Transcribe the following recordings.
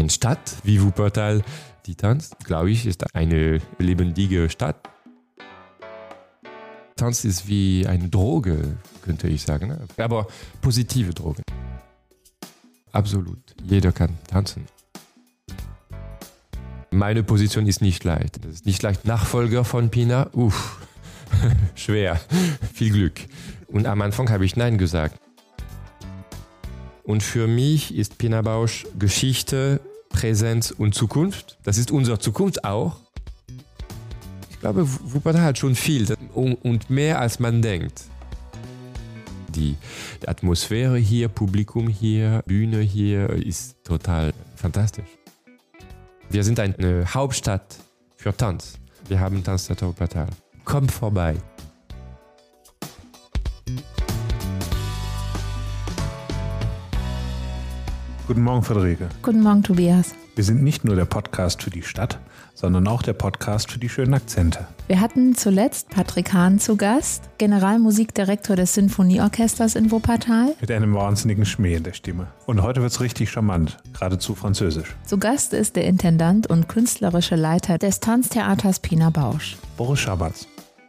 eine Stadt wie Wuppertal, die tanzt, glaube ich, ist eine lebendige Stadt. Tanz ist wie eine Droge, könnte ich sagen, ne? Aber positive Droge. Absolut, jeder kann tanzen. Meine Position ist nicht leicht. Das ist nicht leicht. Nachfolger von Pina, schwer, viel Glück. Und am Anfang habe ich Nein gesagt. Und für mich ist Pina Bausch Geschichte, Präsenz und Zukunft. Das ist unsere Zukunft auch. Ich glaube, Wuppertal hat schon viel und mehr als man denkt. Die Atmosphäre hier, Publikum hier, Bühne hier ist total fantastisch. Wir sind eine Hauptstadt für Tanz. Wir haben Tanztheater Wuppertal. Komm vorbei. Guten Morgen, Friederike. Guten Morgen, Tobias. Wir sind nicht nur der Podcast für die Stadt, sondern auch der Podcast für die schönen Akzente. Wir hatten zuletzt Patrick Hahn zu Gast, Generalmusikdirektor des Sinfonieorchesters in Wuppertal. Mit einem wahnsinnigen Schmäh in der Stimme. Und heute wird's richtig charmant, geradezu französisch. Zu Gast ist der Intendant und künstlerische Leiter des Tanztheaters Pina Bausch, Boris Schamatz.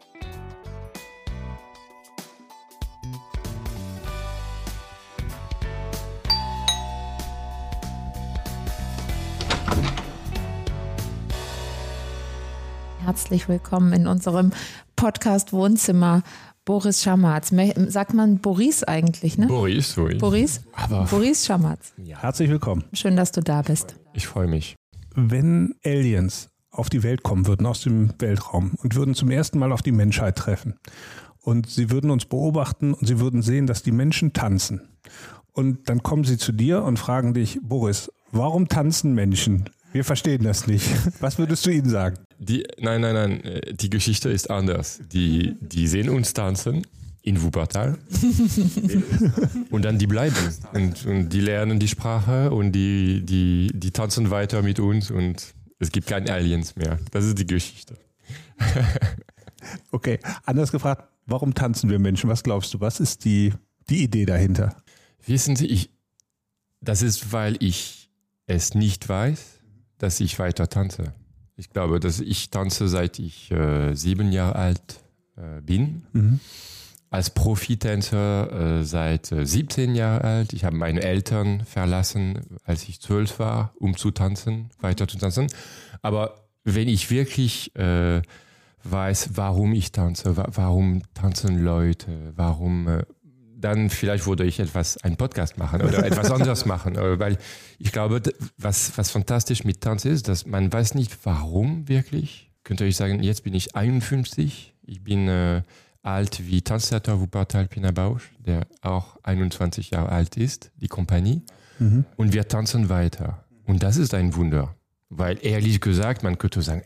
Herzlich willkommen in unserem Podcast-Wohnzimmer. Boris Schamatz. Sagt man Boris eigentlich, ne? Boris, oui. Boris? Aber Boris Schamatz. Ja. Herzlich willkommen. Schön, dass du da bist. Ich freue mich. Wenn Aliens auf die Welt kommen würden, aus dem Weltraum, und würden zum ersten Mal auf die Menschheit treffen, und sie würden uns beobachten und sie würden sehen, dass die Menschen tanzen. Und dann kommen sie zu dir und fragen dich, Boris, warum tanzen Menschen? Wir verstehen das nicht. Was würdest du ihnen sagen? Nein. Die Geschichte ist anders. Die sehen uns tanzen in Wuppertal und dann die bleiben und die lernen die Sprache und die tanzen weiter mit uns und es gibt keine Aliens mehr. Das ist die Geschichte. Okay, anders gefragt, warum tanzen wir Menschen? Was glaubst du? Was ist die Idee dahinter? Wissen Sie, das ist, weil ich es nicht weiß, dass ich weiter tanze. Ich glaube, dass ich tanze, seit ich 7 Jahre alt bin. Mhm. Als Profitänzer seit 17 Jahren alt. Ich habe meine Eltern verlassen, als ich 12 war, um zu tanzen, weiter zu tanzen. Aber wenn ich wirklich weiß, warum ich tanze, warum tanzen Leute, dann vielleicht würde ich einen Podcast machen oder etwas anderes machen. Weil ich glaube, was fantastisch mit Tanz ist, dass man weiß nicht, warum wirklich. Könnte ich sagen, jetzt bin ich 51. Ich bin alt wie Tanztheater Wuppertal Pina Bausch, der auch 21 Jahre alt ist, die Kompanie. Mhm. Und wir tanzen weiter. Und das ist ein Wunder. Weil ehrlich gesagt, man könnte sagen,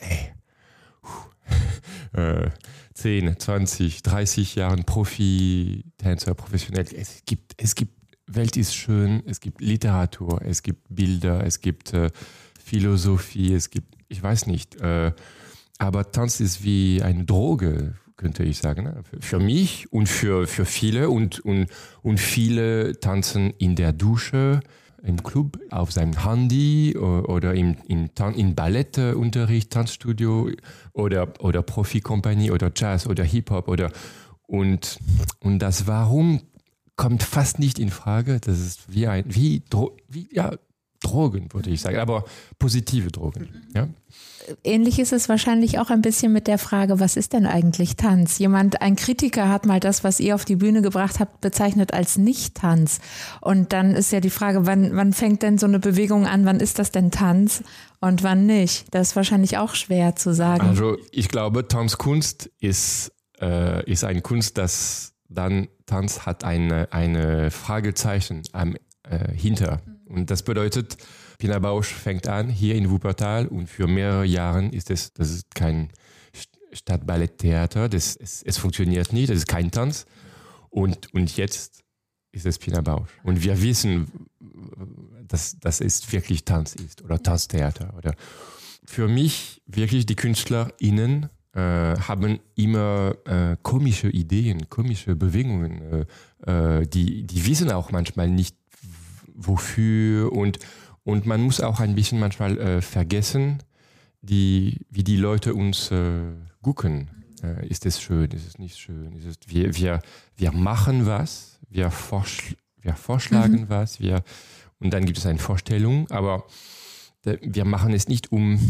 10, 20, 30 Jahren Profi-Tänzer, professionell. Es gibt, Welt ist schön, es gibt Literatur, es gibt Bilder, es gibt Philosophie, es gibt, ich weiß nicht, aber Tanz ist wie eine Droge, könnte ich sagen, ne? Für mich und für viele und viele tanzen in der Dusche, im Club, auf seinem Handy oder in Ballettunterricht, Tanzstudio oder Profikompanie oder Jazz oder Hip-Hop und das Warum kommt fast nicht in Frage. Das ist wie Drogen, würde ich sagen, aber positive Drogen. Ja? Ähnlich ist es wahrscheinlich auch ein bisschen mit der Frage, was ist denn eigentlich Tanz? Ein Kritiker hat mal das, was ihr auf die Bühne gebracht habt, bezeichnet als Nicht-Tanz. Und dann ist ja die Frage, wann fängt denn so eine Bewegung an? Wann ist das denn Tanz und wann nicht? Das ist wahrscheinlich auch schwer zu sagen. Also ich glaube, Tanzkunst ist eine Kunst, das dann Tanz hat eine Fragezeichen hinter. Und das bedeutet, Pina Bausch fängt an hier in Wuppertal und für mehrere Jahre das ist kein Stadtballetttheater, es funktioniert nicht, das ist kein Tanz und jetzt ist es Pina Bausch. Und wir wissen, dass es wirklich Tanz ist oder Tanztheater. Oder für mich wirklich die KünstlerInnen haben immer komische Ideen, komische Bewegungen, die wissen auch manchmal nicht wofür und Und man muss auch ein bisschen manchmal vergessen, wie die Leute uns gucken. Ist es schön, ist es nicht schön? Wir machen was, wir vorschlagen was, und dann gibt es eine Vorstellung, aber wir machen es nicht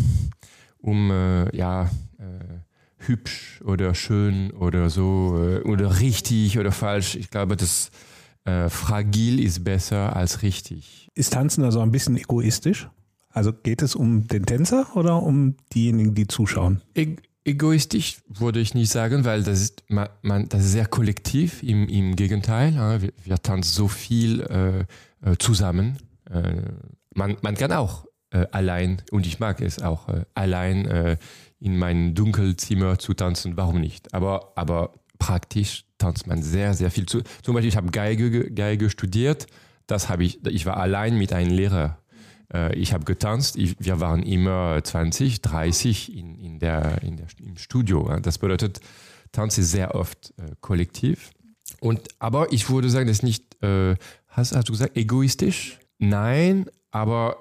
hübsch oder schön oder so oder richtig oder falsch. Ich glaube, das fragil ist besser als richtig. Ist Tanzen also ein bisschen egoistisch? Also geht es um den Tänzer oder um diejenigen, die zuschauen? Egoistisch würde ich nicht sagen, weil das ist sehr kollektiv. Im Gegenteil, wir tanzen so viel zusammen. Man kann auch allein, und ich mag es auch, allein in mein Dunkelzimmer zu tanzen. Warum nicht? Aber praktisch tanzt man sehr, sehr viel. Zum Beispiel, ich habe Geige studiert. Ich war allein mit einem Lehrer. Ich habe getanzt. Wir waren immer 20, 30 im Studio. Das bedeutet, Tanz ist sehr oft kollektiv. Aber ich würde sagen, das ist nicht, hast du gesagt, egoistisch? Nein, aber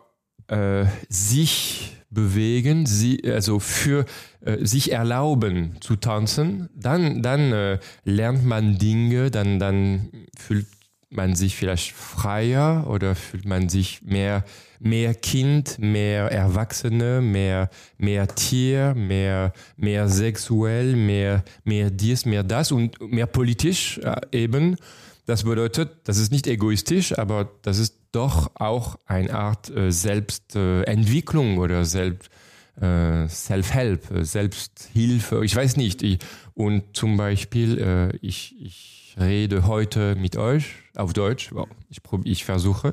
sich bewegen, für sich erlauben zu tanzen, dann lernt man Dinge, dann fühlt man sich vielleicht freier oder fühlt man sich mehr Kind, mehr Erwachsene, mehr Tier, mehr sexuell, mehr dies, mehr das und mehr politisch eben. Das bedeutet, das ist nicht egoistisch, aber das ist doch auch eine Art Selbstentwicklung oder Self-Help, Selbsthilfe, ich weiß nicht. Und zum Beispiel, ich rede heute mit euch auf Deutsch, ich versuche,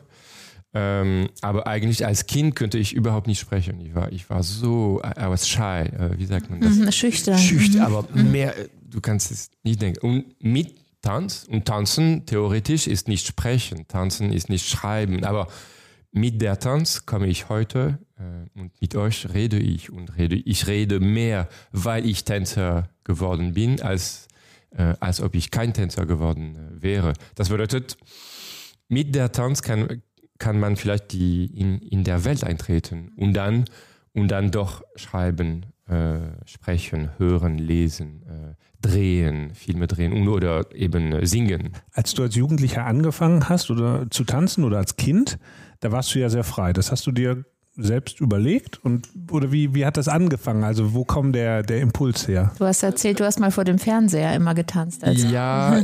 aber eigentlich als Kind könnte ich überhaupt nicht sprechen. Ich war so, I was shy, wie sagt man das? Schüchtern. Aber mehr, du kannst es nicht denken. Und mit Tanz und Tanzen theoretisch ist nicht sprechen, Tanzen ist nicht schreiben, aber mit der Tanz komme ich heute und mit euch rede ich rede mehr, weil ich Tänzer geworden bin, als ob ich kein Tänzer geworden wäre. Das bedeutet, mit der Tanz kann man vielleicht in der Welt eintreten und dann doch schreiben, sprechen, hören, lesen, drehen, Filme drehen oder eben singen. Als du als Jugendlicher angefangen hast oder zu tanzen oder als Kind, da warst du ja sehr frei. Das hast du dir selbst überlegt oder wie hat das angefangen? Also wo kommt der Impuls her? Du hast erzählt, du hast mal vor dem Fernseher immer getanzt. Ja,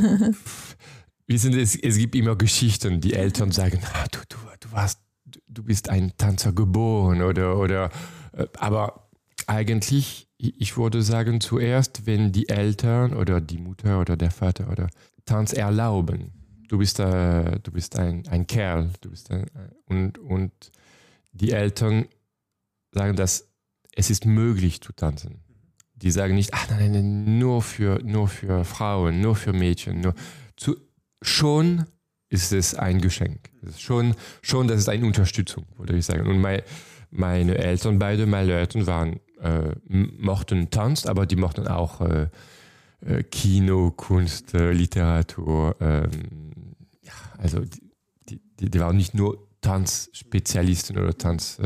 es gibt immer Geschichten, die Eltern sagen, du bist ein Tanzer geboren oder aber eigentlich, ich würde sagen, zuerst, wenn die Eltern oder die Mutter oder der Vater oder Tanz erlauben. Du bist ein Kerl, und die Eltern sagen, dass es ist möglich zu tanzen. Die sagen nicht, nein, nur für Frauen, nur für Mädchen. Schon ist es ein Geschenk. Schon, das ist eine Unterstützung, würde ich sagen. Und meine Eltern, beide meine Eltern mochten Tanz, aber die mochten auch Kino, Kunst, Literatur. Also die waren nicht nur Tanzspezialisten oder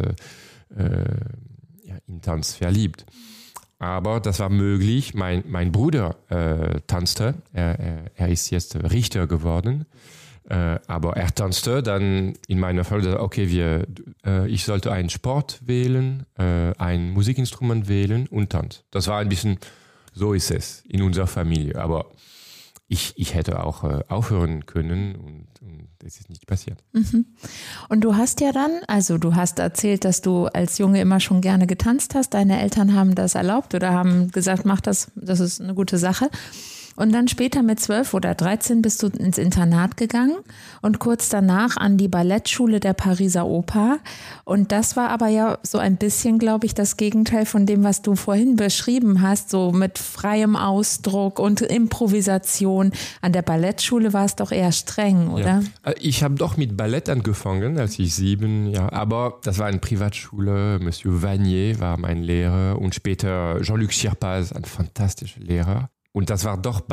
in Tanz verliebt. Aber das war möglich. Mein Bruder tanzte. Er ist jetzt Richter geworden. Aber er tanzte dann in meiner Familie, okay, ich sollte einen Sport wählen, ein Musikinstrument wählen und Tanz. Das war ein bisschen, so ist es in unserer Familie. Aber ich hätte auch aufhören können und das ist nicht passiert. Mhm. Und du hast ja dann, also du hast erzählt, dass du als Junge immer schon gerne getanzt hast. Deine Eltern haben das erlaubt oder haben gesagt, mach das ist eine gute Sache. Und dann später mit 12 oder 13 bist du ins Internat gegangen und kurz danach an die Ballettschule der Pariser Oper. Und das war aber ja so ein bisschen, glaube ich, das Gegenteil von dem, was du vorhin beschrieben hast, so mit freiem Ausdruck und Improvisation. An der Ballettschule war es doch eher streng, oder? Ja. Ich habe doch mit Ballett angefangen, als ich 7 Jahre, aber das war eine Privatschule. Monsieur Vanier war mein Lehrer und später Jean-Luc Schirpaz, ein fantastischer Lehrer. Und das war doch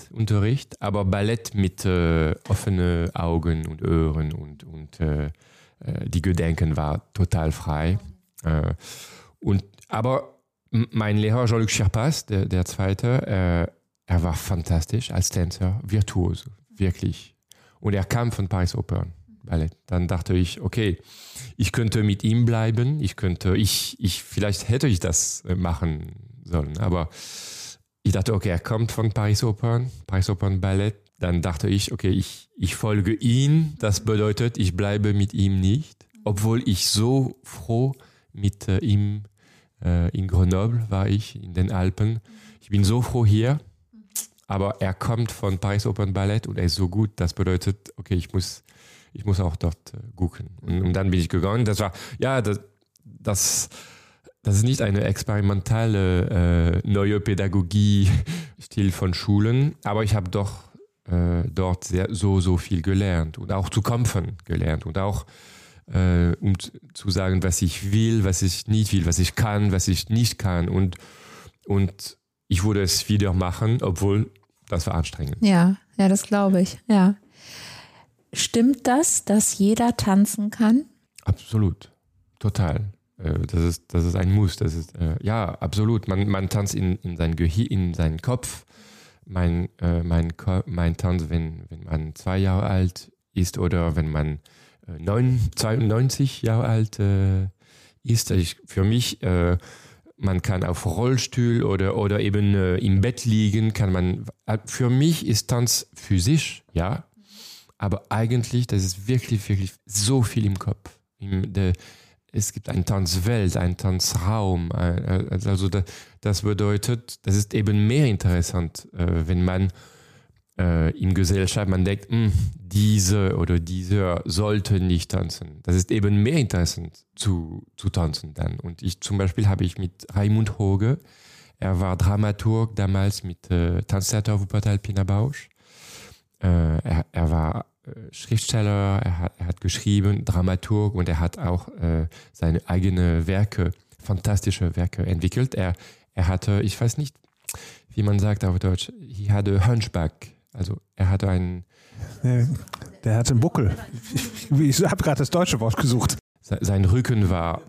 Ballettunterricht, aber Ballett mit offenen Augen und Ohren und die Gedanken war total frei. Aber mein Lehrer Jean-Luc Scherpas, der zweite, er war fantastisch als Tänzer, virtuos, wirklich. Und er kam von Paris Opern Ballett. Dann dachte ich, okay, ich könnte mit ihm bleiben, vielleicht hätte ich das machen sollen, aber ich dachte, okay, er kommt von Paris Opern Ballett. Dann dachte ich, okay, ich folge ihm, das bedeutet, ich bleibe mit ihm nicht, obwohl ich so froh mit ihm in Grenoble war ich, in den Alpen. Ich bin so froh hier, aber er kommt von Paris Opern Ballett und er ist so gut, das bedeutet, okay, ich muss auch dort gucken. Und dann bin ich gegangen. Das war, ja, das ist nicht eine experimentelle neue Pädagogie-Stil von Schulen, aber ich habe doch dort so viel gelernt und auch zu kämpfen gelernt und auch um zu sagen, was ich will, was ich nicht will, was ich kann, was ich nicht kann. Und ich würde es wieder machen, obwohl das war anstrengend. Ja, das glaube ich, ja. Stimmt das, dass jeder tanzen kann? Absolut, total. Das ist ein Muss. Das ist, ja, absolut. Man tanzt in sein Gehirn, in seinen Kopf. Mein Tanz, wenn man 2 Jahre alt ist oder wenn man 92 Jahre alt ist. Für mich, man kann auf Rollstuhl oder eben im Bett liegen, für mich ist Tanz physisch, ja, aber eigentlich, das ist wirklich, wirklich so viel im Kopf. Es gibt eine Tanzwelt, einen Tanzraum. Also das bedeutet, das ist eben mehr interessant, wenn man in Gesellschaft, man denkt, diese oder dieser sollte nicht tanzen. Das ist eben mehr interessant zu tanzen dann. Und zum Beispiel habe ich mit Raimund Hoge, er war Dramaturg damals mit Tanztheater Wuppertal Pina Bausch. Er war Schriftsteller, er hat geschrieben, Dramaturg und er hat auch seine eigenen Werke, fantastische Werke entwickelt. Er hatte, ich weiß nicht, wie man sagt auf Deutsch, he had a hunchback. Also er hatte einen... Der hatte einen Buckel. Ich habe gerade das deutsche Wort gesucht. Sein Rücken war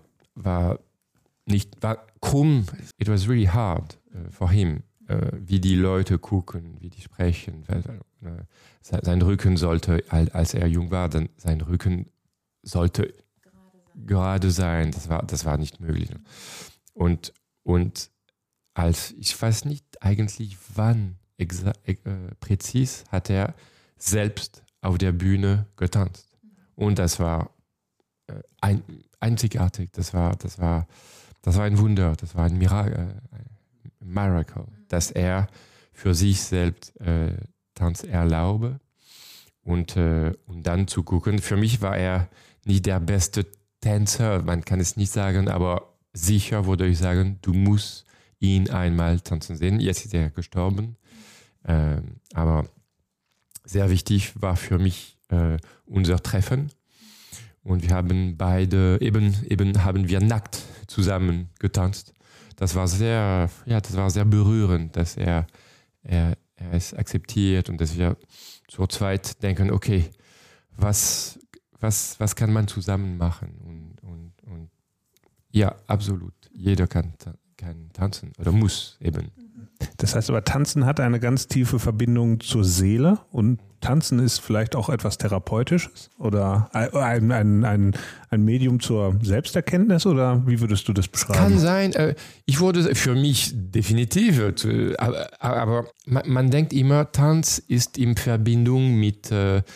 krumm. It was really hard for him, wie die Leute gucken, wie die sprechen. Sein Rücken sollte, als er jung war, sein Rücken sollte gerade sein. Das war nicht möglich. Und als, ich weiß nicht eigentlich wann, präzis hat er selbst auf der Bühne getanzt. Und das war einzigartig. Das war ein Wunder, das war ein Miracle, dass er für sich selbst Tanz erlaube und dann zu gucken. Für mich war er nicht der beste Tänzer, man kann es nicht sagen, aber sicher würde ich sagen, du musst ihn einmal tanzen sehen. Jetzt ist er gestorben. Aber sehr wichtig war für mich unser Treffen und wir haben beide eben haben wir nackt zusammen getanzt. Das war sehr berührend, dass er es akzeptiert und dass wir zu zweit denken, okay, was kann man zusammen machen und ja, absolut, jeder kann tanzen oder muss eben. Das heißt aber, Tanzen hat eine ganz tiefe Verbindung zur Seele und Tanzen ist vielleicht auch etwas Therapeutisches oder ein Medium zur Selbsterkenntnis oder wie würdest du das beschreiben? Kann sein. Ich würde für mich definitiv, aber man denkt immer, Tanz ist in Verbindung mit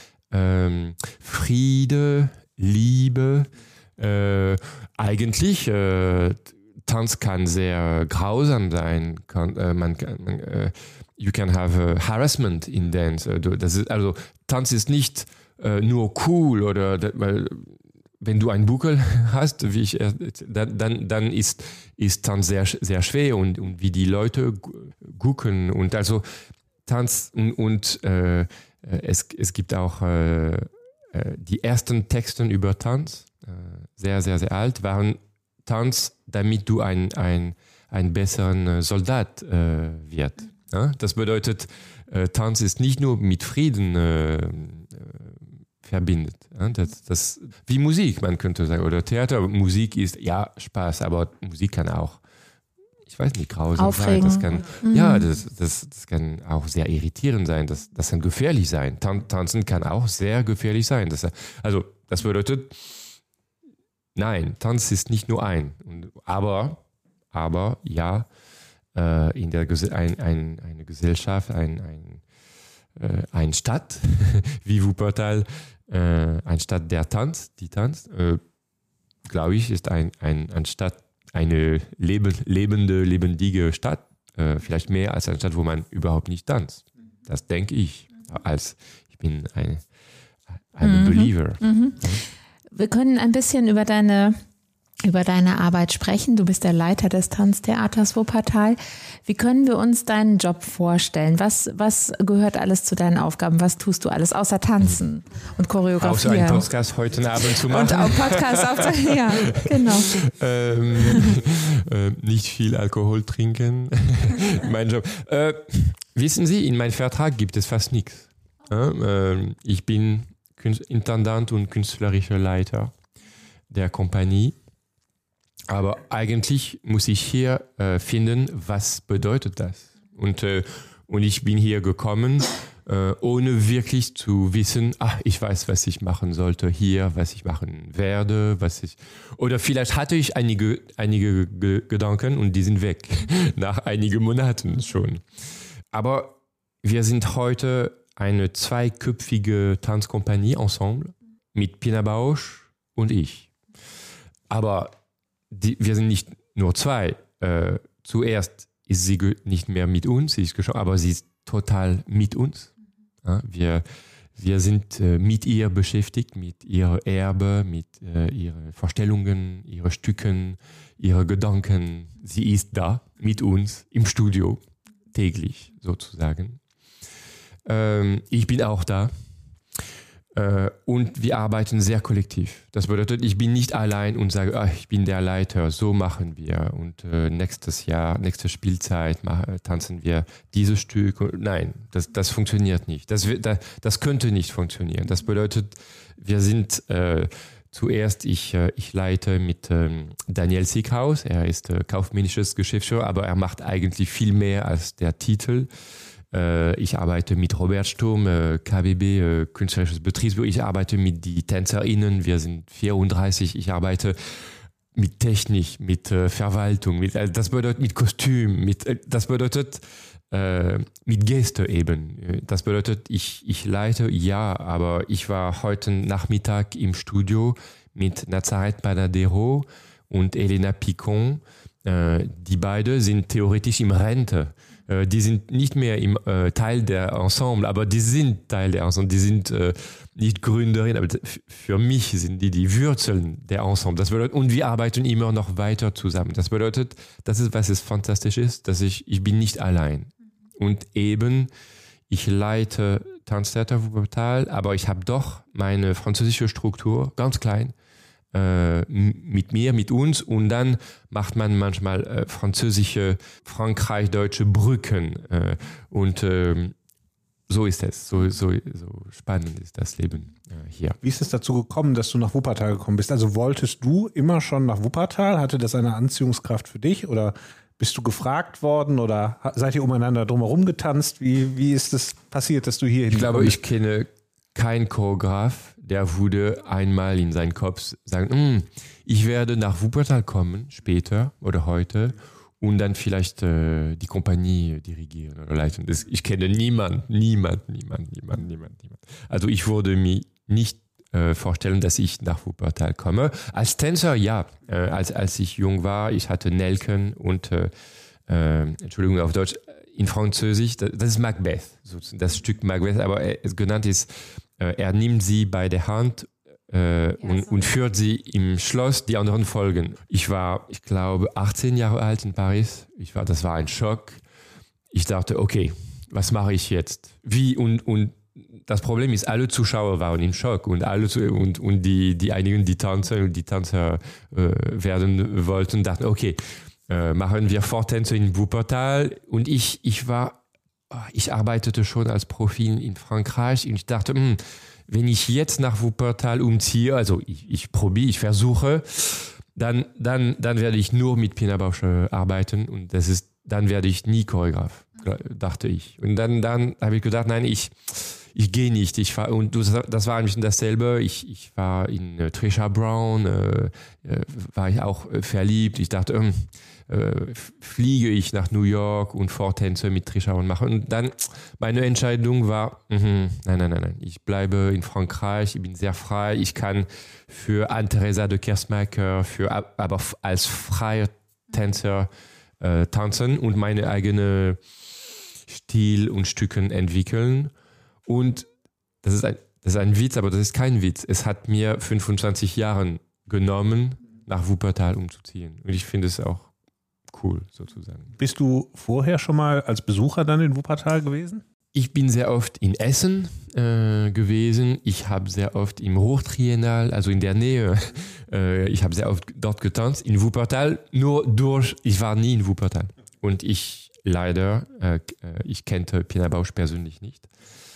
Friede, Liebe. Eigentlich Tanz kann sehr grausam sein. You can have harassment in dance. Tanz ist nicht nur cool oder wenn du einen Buckel hast, dann ist Tanz sehr, sehr schwer und wie die Leute gucken und also Tanz und es gibt auch die ersten Texte über Tanz, sehr, sehr, sehr alt, waren Tanz, damit du ein besseren Soldat wird. Ja? Das bedeutet, Tanz ist nicht nur mit Frieden verbindet. Das, wie Musik, man könnte sagen, oder Theater. Musik ist ja Spaß, aber Musik kann auch, ich weiß nicht, grausam sein. Das kann, das kann auch sehr irritierend sein. Das kann gefährlich sein. Tanzen kann auch sehr gefährlich sein. Das bedeutet, nein, Tanz ist nicht nur aber ja, in der eine Gesellschaft, eine Stadt wie Wuppertal, eine Stadt, die tanzt, glaube ich, ist eine Stadt, eine lebendige Stadt, vielleicht mehr als eine Stadt, wo man überhaupt nicht tanzt. Das denke ich, ich bin ein Believer. Wir können ein bisschen über deine Arbeit sprechen. Du bist der Leiter des Tanztheaters Wuppertal. Wie können wir uns deinen Job vorstellen? Was gehört alles zu deinen Aufgaben? Was tust du alles außer Tanzen und Choreografieren? Außer einen Podcast heute Abend zu machen. Und auch Podcast aufzunehmen, ja, genau. Nicht viel Alkohol trinken. Mein Job. Wissen Sie, in meinem Vertrag gibt es fast nichts. Ich bin Intendant und künstlerischer Leiter der Kompanie. Aber eigentlich muss ich hier finden, was bedeutet das? Und ich bin hier gekommen, ohne wirklich zu wissen, ich weiß, was ich machen sollte hier, was ich machen werde, oder vielleicht hatte ich einige Gedanken und die sind weg, nach einigen Monaten schon. Aber wir sind heute eine zweiköpfige Tanzkompanie Ensemble mit Pina Bausch und ich. Aber wir sind nicht nur zwei. Zuerst ist sie nicht mehr mit uns, aber sie ist total mit uns. Wir sind mit ihr beschäftigt, mit ihrem Erbe, mit ihren Vorstellungen, ihren Stücken, ihren Gedanken. Sie ist da mit uns im Studio, täglich sozusagen. Ich bin auch da. Und wir arbeiten sehr kollektiv. Das bedeutet, ich bin nicht allein und sage, ich bin der Leiter, so machen wir. Und nächste Spielzeit tanzen wir dieses Stück. Nein, das funktioniert nicht. Das könnte nicht funktionieren. Das bedeutet, wir sind zuerst, ich leite mit Daniel Sieghaus. Er ist kaufmännisches Geschäftsführer, aber er macht eigentlich viel mehr als der Titel. Ich arbeite mit Robert Sturm, KBB, Künstlerisches Betriebsbüro. Ich arbeite mit den TänzerInnen, wir sind 34. Ich arbeite mit Technik, mit Verwaltung, das bedeutet mit Kostüm, das bedeutet mit Gäste eben. Das bedeutet, ich leite, ja, aber ich war heute Nachmittag im Studio mit Nazareth Panadero und Elena Picon. Die beiden sind theoretisch im Rente. Die sind nicht mehr im Teil der Ensemble, aber die sind Teil der Ensemble. Die sind nicht Gründerin, aber für mich sind die Wurzeln der Ensemble. Das bedeutet, und wir arbeiten immer noch weiter zusammen. Das bedeutet, das ist, was es fantastisch ist, dass ich bin nicht allein. Und eben, ich leite Tanztheater Wuppertal, aber ich habe doch meine französische Struktur, ganz klein, mit mir, mit uns, und dann macht man manchmal französische, Frankreich-deutsche Brücken und so ist es, so spannend ist das Leben hier. Wie ist es dazu gekommen, dass du nach Wuppertal gekommen bist? Also wolltest du immer schon nach Wuppertal? Hatte das eine Anziehungskraft für dich oder bist du gefragt worden oder seid ihr umeinander drumherum getanzt? Wie ist es passiert, dass du hier Ich glaube, ich kenne keinen Choreograf, der würde einmal in seinen Kopf sagen, ich werde nach Wuppertal kommen, später oder heute, und dann vielleicht die Kompanie dirigieren oder leiten. Ich kenne niemand. Also ich würde mir nicht vorstellen, dass ich nach Wuppertal komme. Als Tänzer, ja. Als ich jung war, ich hatte Nelken und, Entschuldigung auf Deutsch, in Französisch, das ist Macbeth, das Stück Macbeth, aber es genannt ist, er nimmt sie bei der Hand und führt sie im Schloss, die anderen folgen. Ich war, ich glaube, 18 Jahre alt in Paris. Das war ein Schock. Ich dachte, okay, was mache ich jetzt? Wie? Und das Problem ist, alle Zuschauer waren im Schock und die einigen, die Tänzer werden wollten, dachten, okay, machen wir Vortänze in Wuppertal. Und ich arbeitete schon als Profi in Frankreich und ich dachte, wenn ich jetzt nach Wuppertal umziehe, also ich versuche, dann werde ich nur mit Pina Bausch arbeiten und dann werde ich nie Choreograf, dachte ich. Und dann habe ich gedacht, nein, ich gehe nicht. Das war ein bisschen dasselbe. Ich war in Trisha Brown, war ich auch verliebt. Ich dachte, fliege ich nach New York und Vortänze mit Trisha und mache. Und dann meine Entscheidung war, nein. Ich bleibe in Frankreich, ich bin sehr frei. Ich kann für Anne-Theresa de Kersmaker, aber als freier Tänzer tanzen und meine eigene Stil und Stücken entwickeln. Und das ist ein Witz, aber das ist kein Witz. Es hat mir 25 Jahre genommen, nach Wuppertal umzuziehen. Und ich finde es auch cool, sozusagen. Bist du vorher schon mal als Besucher dann in Wuppertal gewesen? Ich bin sehr oft in Essen gewesen. Ich habe sehr oft im Hochtriennal, also in der Nähe, ich habe sehr oft dort getanzt. In Wuppertal, ich war nie in Wuppertal. Und ich kannte Pina Bausch persönlich nicht.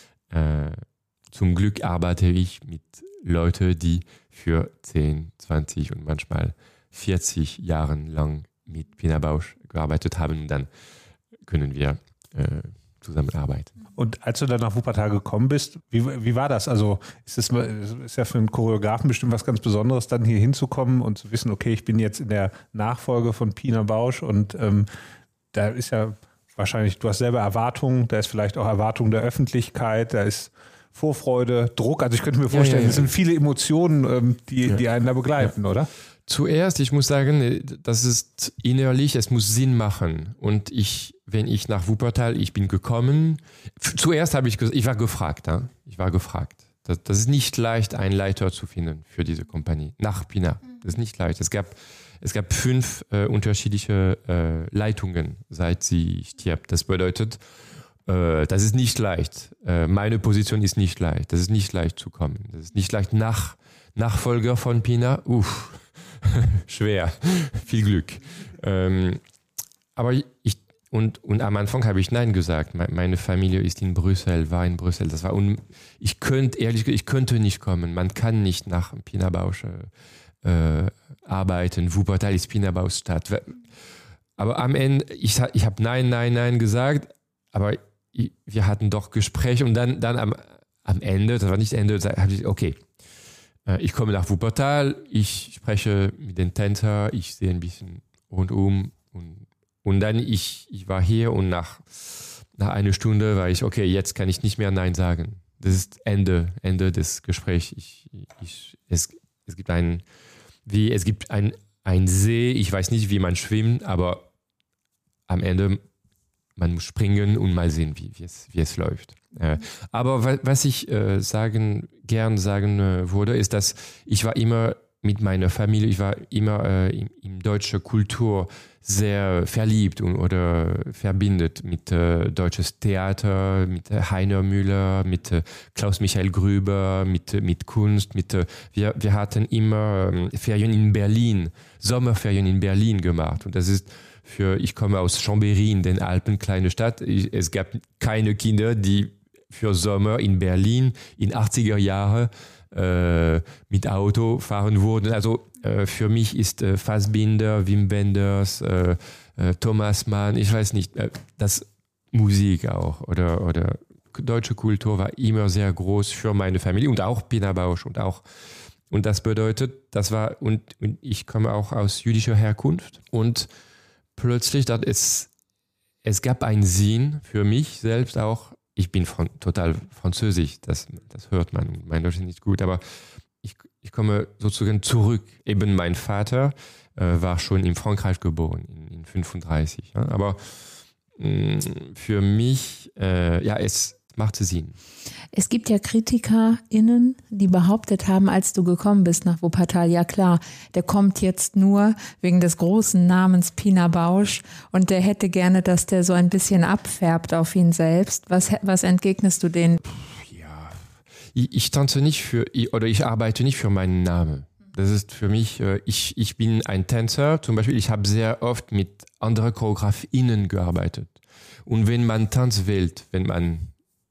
Zum Glück arbeite ich mit Leuten, die für 10, 20 und manchmal 40 Jahre lang mit Pina Bausch gearbeitet haben. Und dann können wir zusammenarbeiten. Und als du dann nach Wuppertal gekommen bist, wie war das? Also ist ja für einen Choreografen bestimmt was ganz Besonderes, dann hier hinzukommen und zu wissen, okay, ich bin jetzt in der Nachfolge von Pina Bausch und da ist ja wahrscheinlich, du hast selber Erwartungen, da ist vielleicht auch Erwartung der Öffentlichkeit, da ist Vorfreude, Druck. Also ich könnte mir vorstellen, es sind viele Emotionen, die einen da begleiten, oder? Zuerst, ich muss sagen, das ist innerlich, es muss Sinn machen. Und wenn ich nach Wuppertal, ich bin gekommen, zuerst ich war gefragt. Ich war gefragt. Das ist nicht leicht, einen Leiter zu finden für diese Kompanie. Nach Pina. Das ist nicht leicht. Es gab 5 unterschiedliche Leitungen, seit sie stirbt. Das bedeutet, das ist nicht leicht. Meine Position ist nicht leicht. Das ist nicht leicht zu kommen. Das ist nicht leicht Nachfolger von Pina. Schwer. Viel Glück. Aber und am Anfang habe ich Nein gesagt. Meine Familie ist in Brüssel, war in Brüssel. Das war ich könnte nicht kommen. Man kann nicht nach Pina Bausch arbeiten. Wuppertal ist Pina Bausch Stadt. Aber am Ende, ich habe Nein gesagt, aber wir hatten doch Gespräche und dann am Ende, das war nicht Ende, habe ich okay, ich komme nach Wuppertal, ich spreche mit den Tänzern, ich sehe ein bisschen rundum und dann ich war hier und nach einer Stunde war ich, okay, jetzt kann ich nicht mehr Nein sagen. Das ist Ende des Gesprächs. Es gibt ein See, ich weiß nicht, wie man schwimmt, aber am Ende man muss springen und mal sehen, wie es läuft. Aber was ich gern sagen würde, ist, dass ich war immer mit meiner Familie, ich war immer in deutsche Kultur sehr verliebt oder verbindet mit deutsches Theater, mit Heiner Müller, mit Klaus-Michael Grüber, mit Kunst, wir hatten immer Ferien in Berlin, Sommerferien in Berlin gemacht und das ist ich komme aus Chambéry in den Alpen, kleine Stadt. Es gab keine Kinder, die für Sommer in Berlin in 80er Jahren mit Auto fahren würden. Also für mich ist Fassbinder, Wim Wenders, Thomas Mann, ich weiß nicht, das Musik auch oder deutsche Kultur war immer sehr groß für meine Familie und auch Pina Bausch und das bedeutet, und ich komme auch aus jüdischer Herkunft und plötzlich, es gab einen Sinn für mich selbst auch. Ich bin total französisch, das hört man. Mein Deutsch ist nicht gut, aber ich komme sozusagen zurück. Eben mein Vater war schon in Frankreich geboren, in 35. Ja? Aber für mich, es machte Sinn. Es gibt ja KritikerInnen, die behauptet haben, als du gekommen bist nach Wuppertal, ja klar, der kommt jetzt nur wegen des großen Namens Pina Bausch und der hätte gerne, dass der so ein bisschen abfärbt auf ihn selbst. Was entgegnest du denen? Ja, ich tanze nicht ich arbeite nicht für meinen Namen. Das ist für mich, ich bin ein Tänzer, zum Beispiel, ich habe sehr oft mit anderen ChoreografInnen gearbeitet. Und wenn man Tanz wählt, wenn man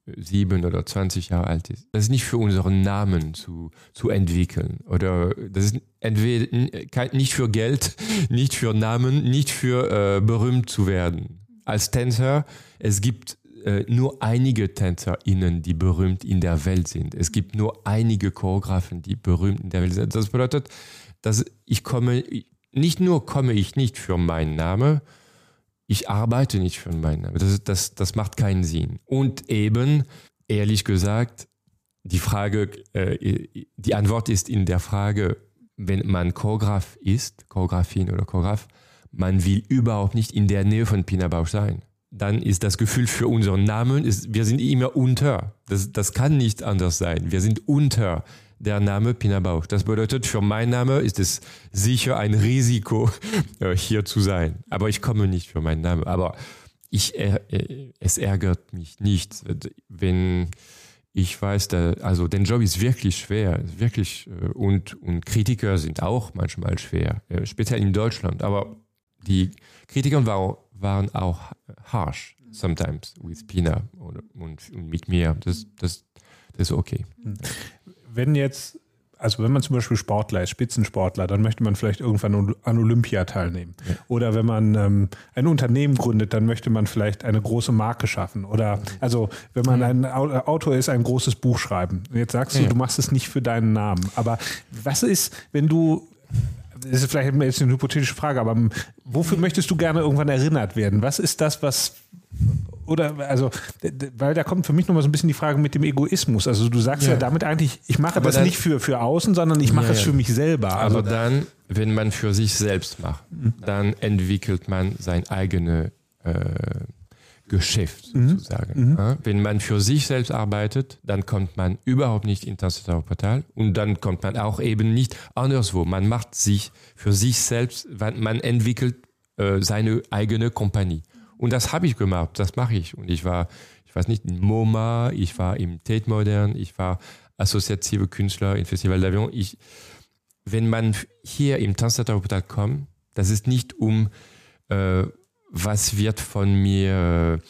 7 oder 20 Jahre alt ist. Das ist nicht für unseren Namen zu entwickeln. Oder das ist entweder nicht für Geld, nicht für Namen, nicht für berühmt zu werden. Als Tänzer, es gibt nur einige TänzerInnen, die berühmt in der Welt sind. Es gibt nur einige Choreografen, die berühmt in der Welt sind. Das bedeutet, dass nicht nur komme ich nicht für meinen Namen, ich arbeite nicht für meinen Namen. Das macht keinen Sinn. Und eben, ehrlich gesagt, die Antwort ist in der Frage, wenn man Choreograf ist, Choreografin oder Choreograf, man will überhaupt nicht in der Nähe von Pina Bausch sein. Dann ist das Gefühl für unseren Namen, wir sind immer unter. Das kann nicht anders sein. Wir sind unter der Name Pina Bausch. Das bedeutet, für meinen Namen ist es sicher ein Risiko, hier zu sein. Aber ich komme nicht für meinen Namen. Aber es ärgert mich nicht, wenn ich weiß, also der Job ist wirklich schwer, und Kritiker sind auch manchmal schwer, speziell in Deutschland. Aber die Kritiker waren auch harsh sometimes with Pina und mit mir. Das ist okay. Wenn man zum Beispiel Sportler ist, Spitzensportler, dann möchte man vielleicht irgendwann an Olympia teilnehmen. Ja. Oder wenn man ein Unternehmen gründet, dann möchte man vielleicht eine große Marke schaffen. Oder wenn man ein Autor ist, ein großes Buch schreiben. Und jetzt sagst du machst es nicht für deinen Namen. Aber was ist, wenn du, das ist vielleicht jetzt eine hypothetische Frage, aber wofür möchtest du gerne irgendwann erinnert werden? Was ist das, weil da kommt für mich nochmal so ein bisschen die Frage mit dem Egoismus. Also du sagst ja damit eigentlich, ich mache das nicht für außen, sondern ich mache es für mich selber. Also dann, wenn man für sich selbst macht, dann entwickelt man sein eigenes Geschäft sozusagen. Ja? Wenn man für sich selbst arbeitet, dann kommt man überhaupt nicht in Tanztheaterportal und dann kommt man auch eben nicht anderswo. Man macht sich für sich selbst, man entwickelt seine eigene Kompanie. Und das habe ich gemacht, das mache ich. Und ich weiß nicht, in MoMA, ich war im Tate Modern, ich war assoziative Künstler im Festival d'Avignon. Wenn man hier im Tanztheaterportal kommt, das ist nicht was wird von mir,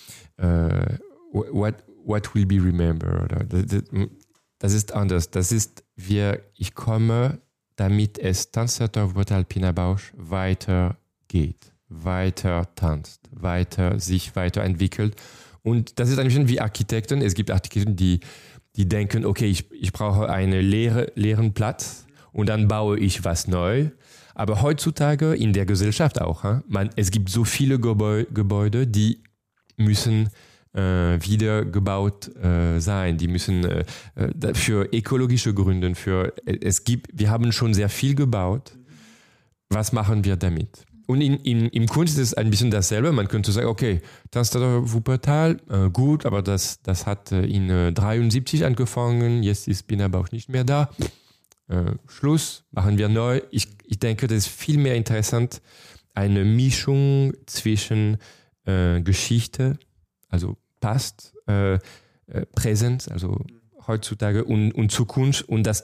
what will be remembered. Das ist anders. Das ist, ich komme, damit es Tanztheaterportal Pina Bausch weitergeht, weiter tanzt, sich weiterentwickelt. Und das ist ein bisschen wie Architekten. Es gibt Architekten, die denken, okay, ich brauche einen leeren Platz und dann baue ich was neu. Aber heutzutage in der Gesellschaft auch, es gibt so viele Gebäude, die müssen wieder gebaut sein. Die müssen für ökologische Gründe, wir haben schon sehr viel gebaut. Was machen wir damit? Und im Kunst ist es ein bisschen dasselbe. Man könnte sagen, okay, Tanztheater Wuppertal, gut, aber das hat in 1973 angefangen, jetzt ist Pina Bausch nicht mehr da. Schluss, machen wir neu. Ich denke, das ist viel mehr interessant, eine Mischung zwischen Geschichte, also Past, Präsenz, also heutzutage und Zukunft und dass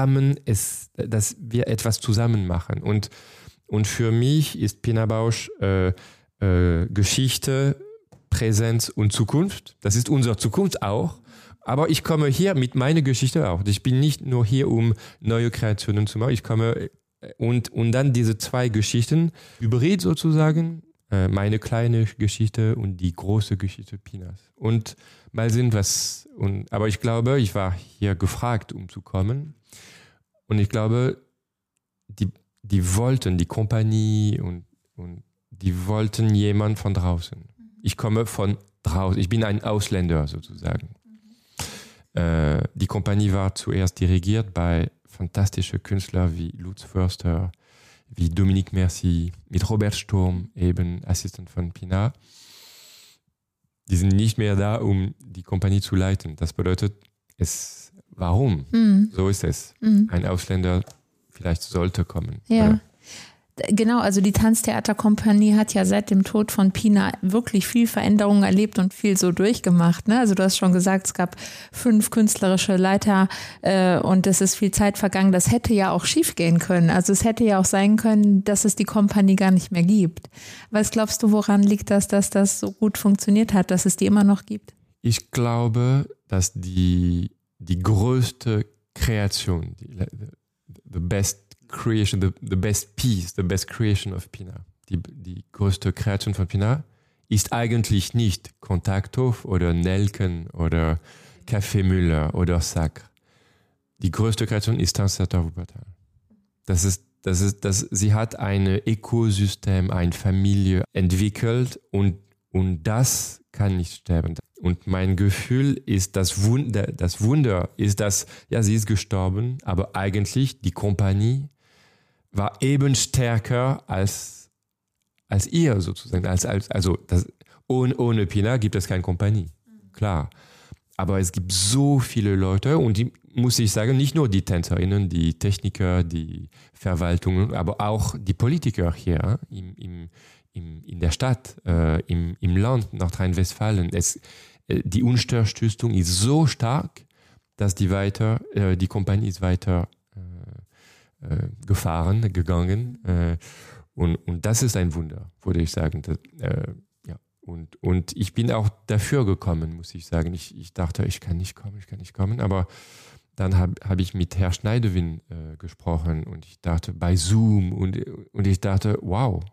wir etwas zusammen machen. Und für mich ist Pina Bausch Geschichte, Präsenz und Zukunft. Das ist unsere Zukunft auch. Aber ich komme hier mit meiner Geschichte auch. Ich bin nicht nur hier, um neue Kreationen zu machen. Ich komme und dann diese zwei Geschichten, hybrid sozusagen, meine kleine Geschichte und die große Geschichte Pinas. Und mal sehen, aber ich glaube, ich war hier gefragt, um zu kommen. Und ich glaube, die wollten, die Kompanie und die wollten jemand von draußen. Ich komme von draußen. Ich bin ein Ausländer sozusagen. Die Kompanie war zuerst dirigiert bei fantastischen Künstlern wie Lutz Förster, wie Dominique Merci, mit Robert Sturm, eben Assistent von Pina. Die sind nicht mehr da, um die Kompanie zu leiten. Das bedeutet, warum? So ist es. Ein Ausländer vielleicht sollte kommen. Ja. Oder? Genau, also die Tanztheaterkompanie hat ja seit dem Tod von Pina wirklich viel Veränderungen erlebt und viel so durchgemacht. Ne? Also du hast schon gesagt, es gab 5 künstlerische Leiter und es ist viel Zeit vergangen. Das hätte ja auch schief gehen können. Also es hätte ja auch sein können, dass es die Kompanie gar nicht mehr gibt. Was glaubst du, woran liegt das, dass das so gut funktioniert hat, dass es die immer noch gibt? Ich glaube, dass die größte Kreation, the best creation, the best piece, the best creation of Pina, die größte Kreation von Pina ist eigentlich nicht Kontakthof oder Nelken oder Café Müller oder Sacre. Die größte Kreation ist Tanztheater Wuppertal. Sie hat ein Ökosystem, eine Familie entwickelt und das kann nicht sterben. Und mein Gefühl ist, das Wunder ist, dass, ja, sie ist gestorben, aber eigentlich die Kompanie war eben stärker als ihr sozusagen. Ohne Pina gibt es keine Kompanie, klar. Aber es gibt so viele Leute und die, muss ich sagen, nicht nur die TänzerInnen, die Techniker, die Verwaltungen, aber auch die Politiker hier in der Stadt, im Land Nordrhein-Westfalen. Die Unterstützung ist so stark, dass die Kompanie ist weiter gegangen. Und das ist ein Wunder, würde ich sagen. Ja. Und ich bin auch dafür gekommen, muss ich sagen. Ich dachte, ich kann nicht kommen. Aber dann habe ich mit Herrn Schneidewin gesprochen und ich dachte, bei Zoom und ich dachte, wow,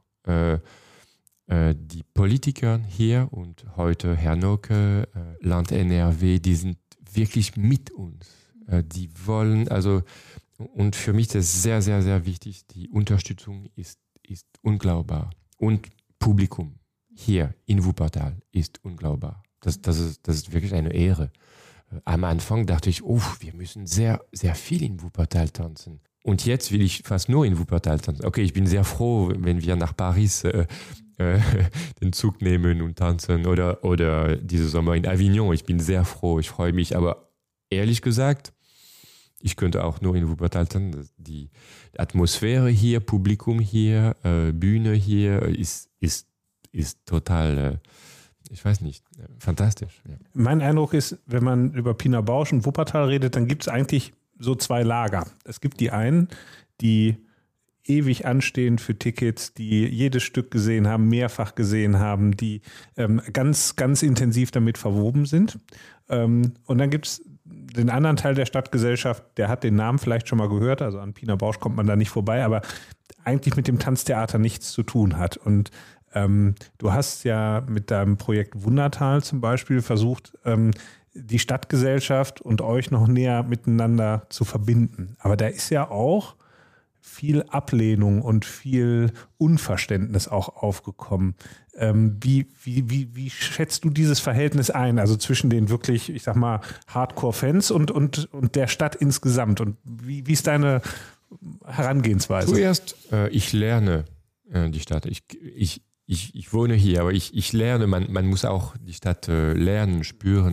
die Politiker hier und heute Herr Nocke, Land NRW, die sind wirklich mit uns. Die wollen, und für mich ist es sehr, sehr, sehr wichtig, die Unterstützung ist unglaubbar. Und Publikum hier in Wuppertal ist unglaubbar. Das ist wirklich eine Ehre. Am Anfang dachte ich, wir müssen sehr, sehr viel in Wuppertal tanzen. Und jetzt will ich fast nur in Wuppertal tanzen. Okay, ich bin sehr froh, wenn wir nach Paris den Zug nehmen und tanzen oder diese Sommer in Avignon. Ich bin sehr froh, ich freue mich. Aber ehrlich gesagt, ich könnte auch nur in Wuppertal tanzen. Die Atmosphäre hier, Publikum hier, Bühne hier ist total, ich weiß nicht, fantastisch. Ja. Mein Eindruck ist, wenn man über Pina Bausch und Wuppertal redet, dann gibt es eigentlich so zwei Lager. Es gibt die einen, die ewig anstehen für Tickets, die jedes Stück gesehen haben, mehrfach gesehen haben, die ganz, ganz intensiv damit verwoben sind. Und dann gibt es den anderen Teil der Stadtgesellschaft, der hat den Namen vielleicht schon mal gehört, also an Pina Bausch kommt man da nicht vorbei, aber eigentlich mit dem Tanztheater nichts zu tun hat. Und du hast ja mit deinem Projekt Wundertal zum Beispiel versucht, die Stadtgesellschaft und euch noch näher miteinander zu verbinden. Aber da ist ja auch viel Ablehnung und viel Unverständnis auch aufgekommen. Wie schätzt du dieses Verhältnis ein? Also zwischen den wirklich, ich sag mal, Hardcore-Fans und der Stadt insgesamt. Und wie ist deine Herangehensweise? Zuerst, ich lerne die Stadt. Ich wohne hier, aber ich lerne, man muss auch die Stadt lernen, spüren.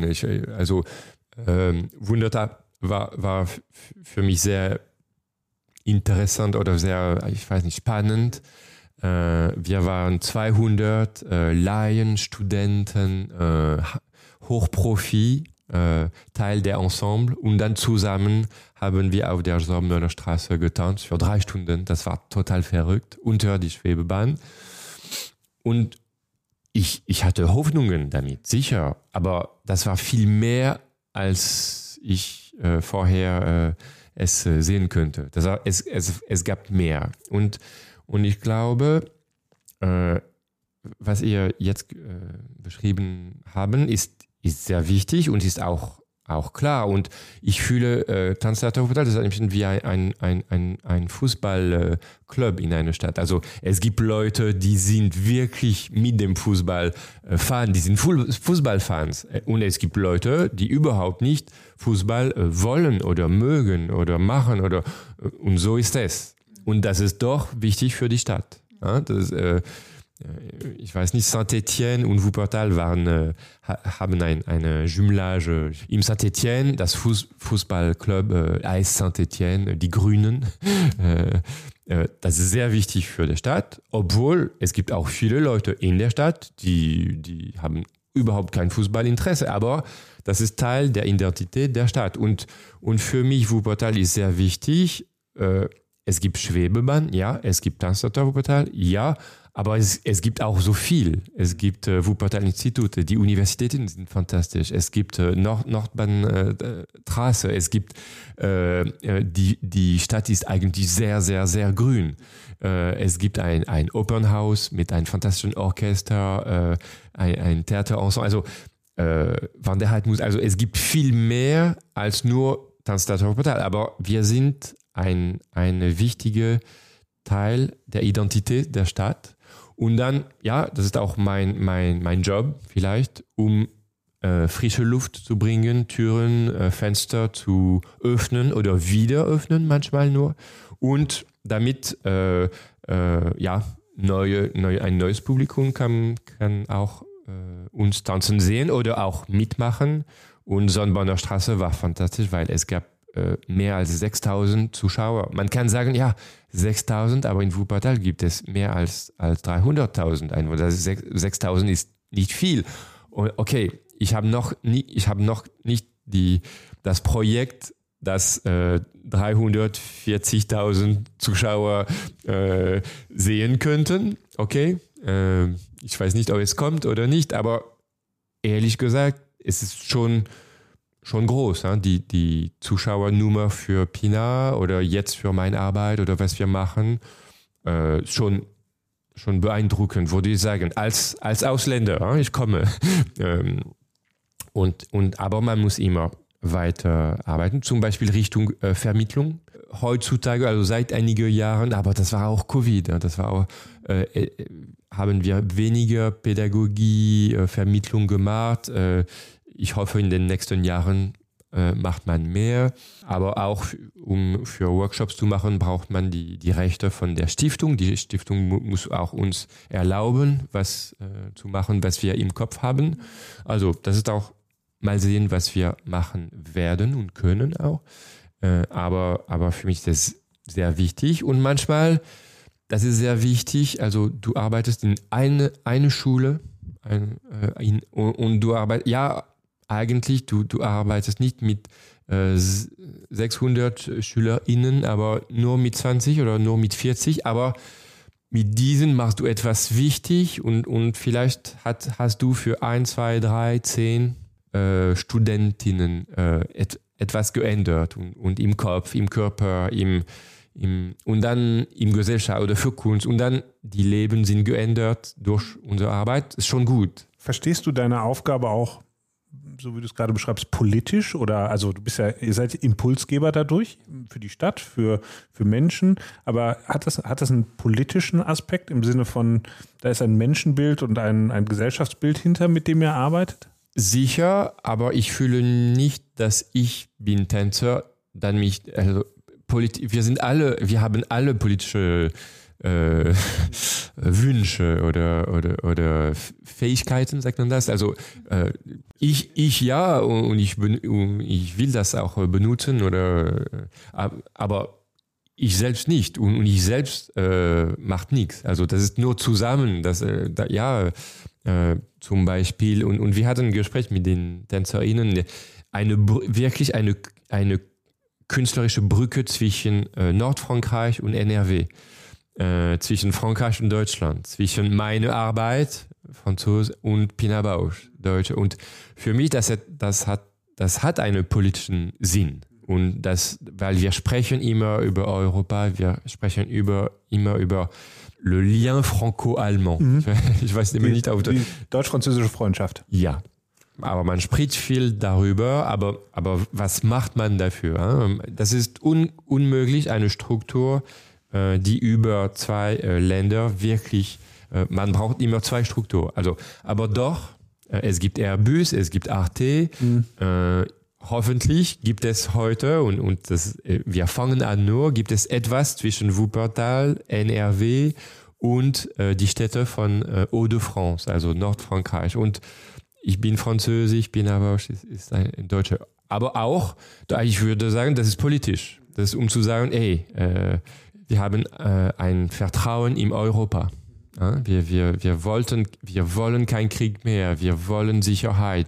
Wundertal war für mich sehr interessant oder sehr, ich weiß nicht, spannend. Wir waren 200 Laien, Studenten, Hochprofi, Teil der Ensemble und dann zusammen haben wir auf der Sorbmöller Straße getanzt für 3 Stunden. Das war total verrückt, unter die Schwebebahn. Und ich hatte Hoffnungen damit, sicher, aber das war viel mehr, als ich vorher es sehen könnte. Es gab mehr. Und ich glaube, was ihr jetzt beschrieben haben, ist sehr wichtig und ist auch klar. Und ich fühle, Tanztheater Wuppertal, das ist ein bisschen wie ein Fußballclub in einer Stadt. Also es gibt Leute, die sind wirklich mit dem Fußball Fan, die sind Fußballfans. Und es gibt Leute, die überhaupt nicht Fußball wollen oder mögen oder machen und so ist es. Und das ist doch wichtig für die Stadt. Ja, ich weiß nicht, Saint-Étienne und Wuppertal haben eine Jumelage. Im Saint-Étienne, das Fußballclub heißt Saint-Étienne, die Grünen. Das ist sehr wichtig für die Stadt, obwohl es gibt auch viele Leute in der Stadt, die haben überhaupt kein Fußballinteresse, aber das ist Teil der Identität der Stadt. Und für mich, Wuppertal ist sehr wichtig. es gibt Schwebebahn, ja, es gibt Tanztheater Wuppertal, ja, aber es gibt auch so viel. Es gibt Wuppertal-Institute, die Universitäten sind fantastisch. Es gibt Nordbahntrasse. Es gibt die Stadt ist eigentlich sehr, sehr, sehr grün. Es gibt ein Open House mit einem fantastischen Orchester, ein Theaterensemble. Also also es gibt viel mehr als nur Tanztheater Wuppertal. Aber wir sind ein wichtiger Teil der Identität der Stadt. Und dann, ja, das ist auch mein Job vielleicht, um frische Luft zu bringen, Türen, Fenster zu öffnen oder wieder öffnen manchmal nur. Und damit ein neues Publikum kann auch uns tanzen sehen oder auch mitmachen. Und Sonnenborner Straße war fantastisch, weil es gab mehr als 6.000 Zuschauer. Man kann sagen, ja, 6.000, aber in Wuppertal gibt es mehr als 300.000 Einwohner. 6.000 ist nicht viel. Und okay, ich habe noch nicht das Projekt, das 340.000 Zuschauer sehen könnten. Okay, ich weiß nicht, ob es kommt oder nicht, aber ehrlich gesagt, es ist schon groß, die Zuschauernummer für Pina oder jetzt für meine Arbeit oder was wir machen, schon beeindruckend, würde ich sagen, als Ausländer, ich komme. Aber man muss immer weiter arbeiten, zum Beispiel Richtung Vermittlung. Heutzutage, also seit einigen Jahren, aber das war auch Covid, das war auch, haben wir weniger Pädagogie, Vermittlung gemacht. Ich hoffe, in den nächsten Jahren macht man mehr. Aber auch, um für Workshops zu machen, braucht man die Rechte von der Stiftung. Die Stiftung muss auch uns erlauben, was zu machen, was wir im Kopf haben. Also das ist auch mal sehen, was wir machen werden und können auch. Aber für mich ist das sehr wichtig. Und manchmal, das ist sehr wichtig, also du arbeitest in eine Schule und du arbeitest, ja, eigentlich, du arbeitest nicht mit 600 SchülerInnen, aber nur mit 20 oder nur mit 40, aber mit diesen machst du etwas wichtig und vielleicht hast du für 1, 2, 3, 10 Studentinnen etwas geändert und im Kopf, im Körper, und dann in Gesellschaft oder für Kunst und dann die Leben sind geändert durch unsere Arbeit, ist schon gut. Verstehst du deine Aufgabe auch, so wie du es gerade beschreibst, politisch? Oder, also ihr seid Impulsgeber dadurch für die Stadt, für Menschen, aber hat das einen politischen Aspekt im Sinne von, da ist ein Menschenbild und ein Gesellschaftsbild hinter, mit dem ihr arbeitet? Sicher, aber ich fühle nicht, dass ich bin Tänzer, dann mich, also wir haben alle politische Wünsche oder Fähigkeiten, sagt man das. Also ich ja und ich will das auch benutzen aber ich selbst nicht und ich selbst macht nichts. Also das ist nur zusammen, zum Beispiel und wir hatten ein Gespräch mit den TänzerInnen, wirklich eine künstlerische Brücke zwischen Nordfrankreich und NRW. Zwischen Frankreich und Deutschland, zwischen meiner Arbeit, Franzose, und Pina Bausch, Deutsche. Und für mich, das hat einen politischen Sinn. Und weil wir sprechen immer über Europa, wir sprechen immer über le lien franco-allemand. Mhm. Ich weiß immer nicht auf die deutsch-französische Freundschaft. Ja. Aber man spricht viel darüber, aber was macht man dafür? Das ist unmöglich, eine Struktur, die über 2 Länder wirklich, man braucht immer 2 Strukturen. Also, aber doch, es gibt Airbus, es gibt Arte, hoffentlich gibt es heute, und wir fangen an gibt es etwas zwischen Wuppertal, NRW und die Städte von Hauts-de-France, also Nordfrankreich. Und ich bin Französisch, Pina Bausch ist ein Deutscher. Aber auch, ich würde sagen, das ist politisch. Das ist, um zu sagen, wir haben ein Vertrauen in Europa. Ja, wir wollen keinen Krieg mehr. Wir wollen Sicherheit.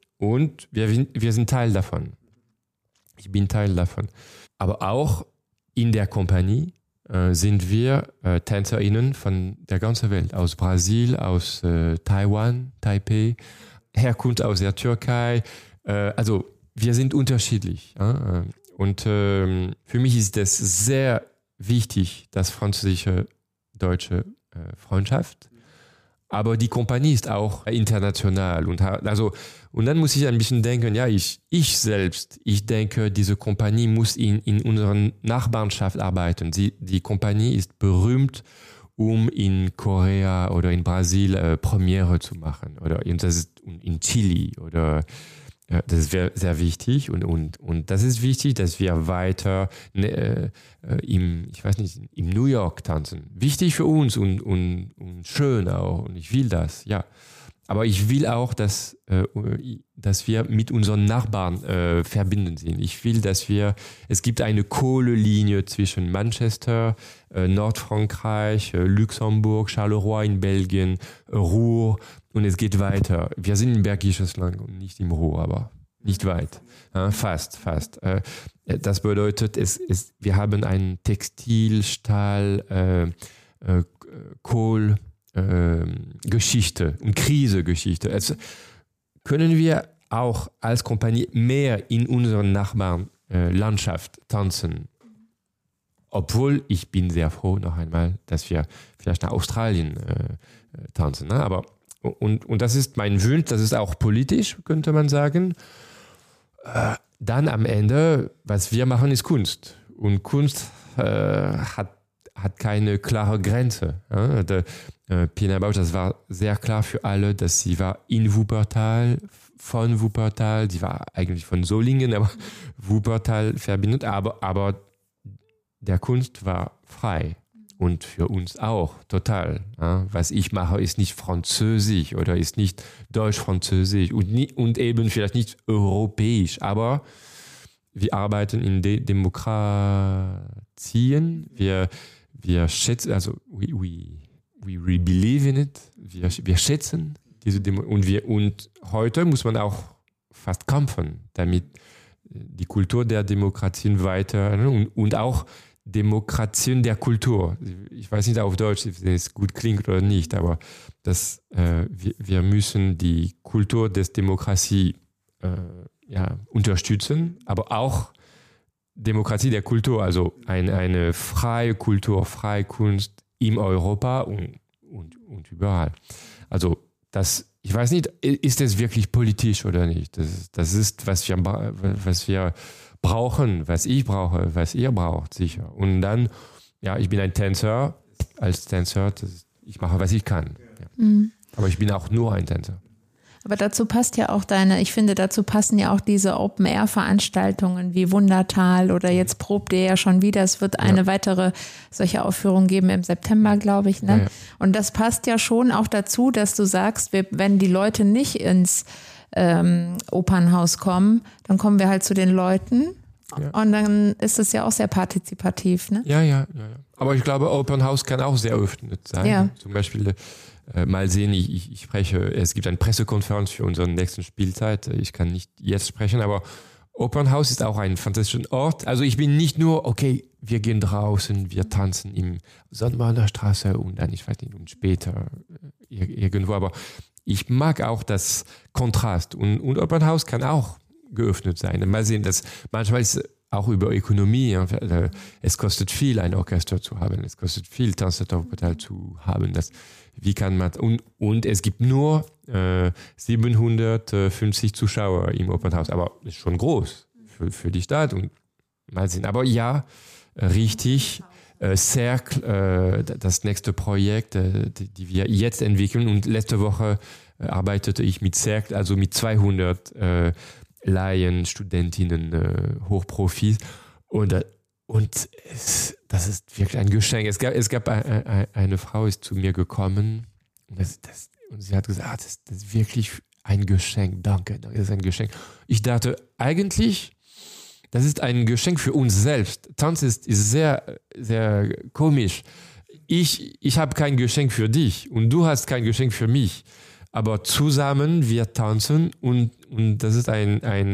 Und wir sind Teil davon. Ich bin Teil davon. Aber auch, in der Kompanie sind wir TänzerInnen von der ganzen Welt, aus Brasil, aus Taiwan, Taipei, Herkunft aus der Türkei. Also wir sind unterschiedlich. Und für mich ist das sehr wichtig, das französische-deutsche Freundschaft. Aber die Kompanie ist auch international. Und dann muss ich ein bisschen denken, ja, ich denke, diese Kompanie muss in unserer Nachbarschaft arbeiten. Die Kompanie ist berühmt, um in Korea oder in Brasil Premiere zu machen. Oder in Chile oder das ist sehr wichtig und das ist wichtig, dass wir weiter im New York tanzen. Wichtig für uns und schön auch und ich will das, ja. Aber ich will auch, dass wir mit unseren Nachbarn verbunden sind. Ich will, es gibt eine Kohlelinie zwischen Manchester, Nordfrankreich, Luxemburg, Charleroi in Belgien, Ruhr und es geht weiter. Wir sind im Bergisches Land und nicht im Ruhr, aber nicht weit. Fast. Das bedeutet, wir haben ein Textil, Stahl, Kohl, Geschichte und Krisegeschichte. Also können wir auch als Kompanie mehr in unseren Nachbarn Landschaft tanzen. Obwohl ich bin sehr froh noch einmal, dass wir vielleicht nach Australien tanzen. Ne? Aber und das ist mein Wunsch, das ist auch politisch, könnte man sagen. Dann am Ende, was wir machen, ist Kunst. Und Kunst hat keine klare Grenze. Pina Bausch, das war sehr klar für alle, dass sie war in Wuppertal, von Wuppertal, sie war eigentlich von Solingen, aber Wuppertal verbindet, aber der Kunst war frei und für uns auch total. Was ich mache, ist nicht Französisch oder ist nicht Deutsch-Französisch und eben vielleicht nicht europäisch, aber wir arbeiten in Demokratien, wir schätzen, also we believe in it, wir schätzen diese Demokratie und heute muss man auch fast kämpfen, damit die Kultur der Demokratien weiter und auch Demokratien der Kultur. Ich weiß nicht auf Deutsch, ob es gut klingt oder nicht, aber wir müssen die Kultur des Demokratie unterstützen, aber auch Demokratie der Kultur, also eine freie Kultur, freie Kunst in Europa und überall. Also ich weiß nicht, ist es wirklich politisch oder nicht? Das ist, was wir brauchen, was ich brauche, was ihr braucht, sicher. Und dann, ja, ich bin ein Tänzer. Als Tänzer, ich mache, was ich kann. Ja. Mhm. Aber ich bin auch nur ein Tänzer. Aber dazu passt ja auch dazu passen ja auch diese Open-Air-Veranstaltungen wie Wundertal oder jetzt probt ihr ja schon wieder. Es wird eine weitere solche Aufführung geben im September, glaube ich. Ne? Ja. Und das passt ja schon auch dazu, dass du sagst, wenn die Leute nicht ins Opernhaus kommen, dann kommen wir halt zu den Leuten. Ja. Und dann ist es ja auch sehr partizipativ. Ne? Ja. Aber ich glaube, Opernhaus kann auch sehr öffnet sein. Ja. Zum Beispiel mal sehen, ich spreche, es gibt eine Pressekonferenz für unsere nächste Spielzeit. Ich kann nicht jetzt sprechen, aber Opernhaus ist auch ein fantastischer Ort. Also ich bin nicht nur, okay, wir gehen draußen, wir tanzen im Sonnenbader Straße und dann, ich weiß nicht, und später irgendwo, aber ich mag auch das Kontrast und Opernhaus kann auch geöffnet sein. Mal sehen, dass manchmal ist auch über Ökonomie, es kostet viel, ein Orchester zu haben, es kostet viel, Tanztheater zu haben. Wie kann man, und es gibt nur 750 Zuschauer im Opernhaus, aber ist schon groß für die Stadt und mal sehen. Aber ja, richtig, Cercle, das nächste Projekt, die wir jetzt entwickeln und letzte Woche arbeitete ich mit Cercle, also mit 200 Laien, Studentinnen, Hochprofis und das ist wirklich ein Geschenk. Es gab eine Frau, ist zu mir gekommen und sie hat gesagt, das ist wirklich ein Geschenk. Danke, das ist ein Geschenk. Ich dachte, eigentlich, das ist ein Geschenk für uns selbst. Tanz ist sehr, sehr komisch. Ich habe kein Geschenk für dich und du hast kein Geschenk für mich. Aber zusammen wir tanzen und das ist ein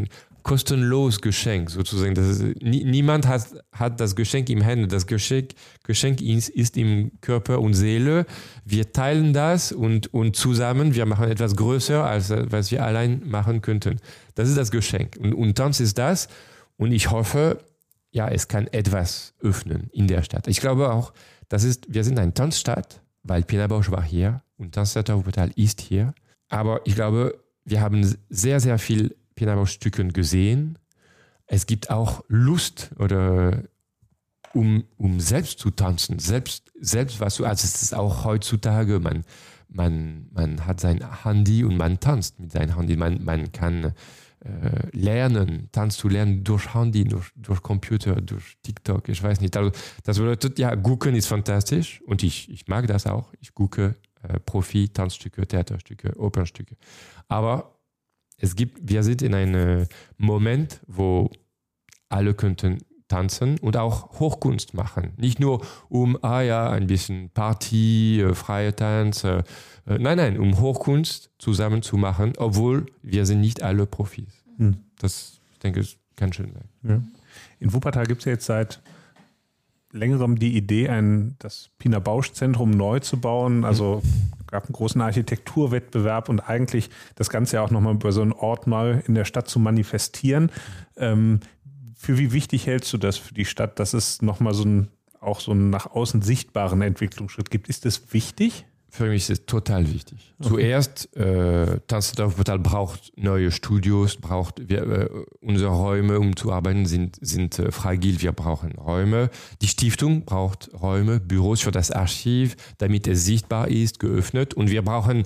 kostenlos Geschenk sozusagen. Niemand hat das Geschenk im Händen. Das Geschenk ist im Körper und Seele. Wir teilen das und zusammen, wir machen etwas größer, als was wir allein machen könnten. Das ist das Geschenk. Und Tanz ist das. Und ich hoffe, ja, es kann etwas öffnen in der Stadt. Ich glaube auch, wir sind eine Tanzstadt, weil Pina Bausch war hier und Tanztheater Wuppertal ist hier. Aber ich glaube, wir haben sehr, sehr viel Pina Bausch-Stücken gesehen. Es gibt auch Lust um selbst zu tanzen, selbst was also es ist auch heutzutage, man hat sein Handy und man tanzt mit seinem Handy. Man kann lernen, Tanz zu lernen durch Handy, durch Computer, durch TikTok, ich weiß nicht. Also das bedeutet, ja, gucken ist fantastisch und ich mag das auch. Ich gucke Profi-Tanzstücke, Theaterstücke, Opernstücke. Aber wir sind in einem Moment, wo alle könnten tanzen und auch Hochkunst machen. Nicht nur ein bisschen Party, freie Tanz. Nein, um Hochkunst zusammen zu machen, obwohl wir sind nicht alle Profis. Das, ich denke, es kann schön sein. Ja. In Wuppertal gibt es ja jetzt seit längerem die Idee, das Pina Bausch Zentrum neu zu bauen. Also gab einen großen Architekturwettbewerb und eigentlich das Ganze ja auch nochmal über so einen Ort mal in der Stadt zu manifestieren. Für wie wichtig hältst du das für die Stadt, dass es nochmal so einen nach außen sichtbaren Entwicklungsschritt gibt? Ist das wichtig? Für mich ist es total wichtig. Okay. Zuerst, Tanztheater Wuppertal braucht neue Studios, unsere Räume, um zu arbeiten, sind fragil. Wir brauchen Räume. Die Stiftung braucht Räume, Büros für das Archiv, damit es sichtbar ist, geöffnet. Und wir haben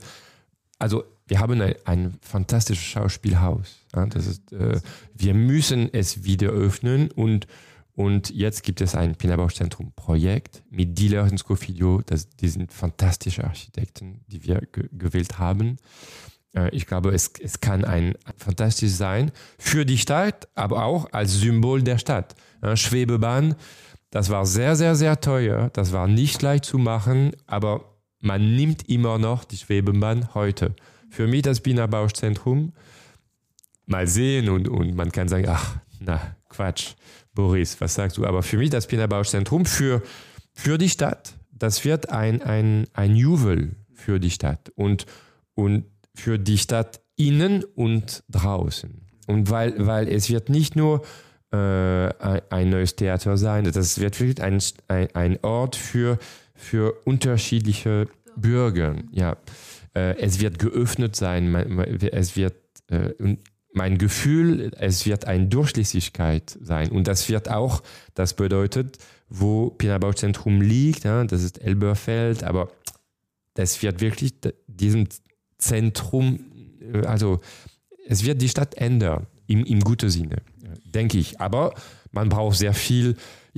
ein fantastisches Schauspielhaus. Ja, wir müssen es wieder öffnen und jetzt gibt es ein Pina Bausch Zentrum Projekt mit Diller und Scofidio. Die sind fantastische Architekten, die wir gewählt haben. Ich glaube, es kann fantastisch sein für die Stadt, aber auch als Symbol der Stadt. Schwebebahn, das war sehr, sehr, sehr teuer. Das war nicht leicht zu machen, aber man nimmt immer noch die Schwebebahn heute. Für mich das Pina Bausch Zentrum, mal sehen und man kann sagen, Quatsch, Boris, was sagst du? Aber für mich das Pina Bausch Zentrum für die Stadt, das wird ein Juwel für die Stadt und für die Stadt innen und draußen. Und weil es wird nicht nur ein neues Theater sein, das wird wirklich ein Ort für unterschiedliche Bürger. Ja. Es wird geöffnet sein, es wird mein Gefühl, es wird eine Durchlässigkeit sein. Und das bedeutet, wo Pina Bausch Zentrum liegt, ja, das ist Elberfeld, aber das wird wirklich diesem Zentrum, also es wird die Stadt ändern, im guten Sinne, denke ich. Aber man braucht sehr viel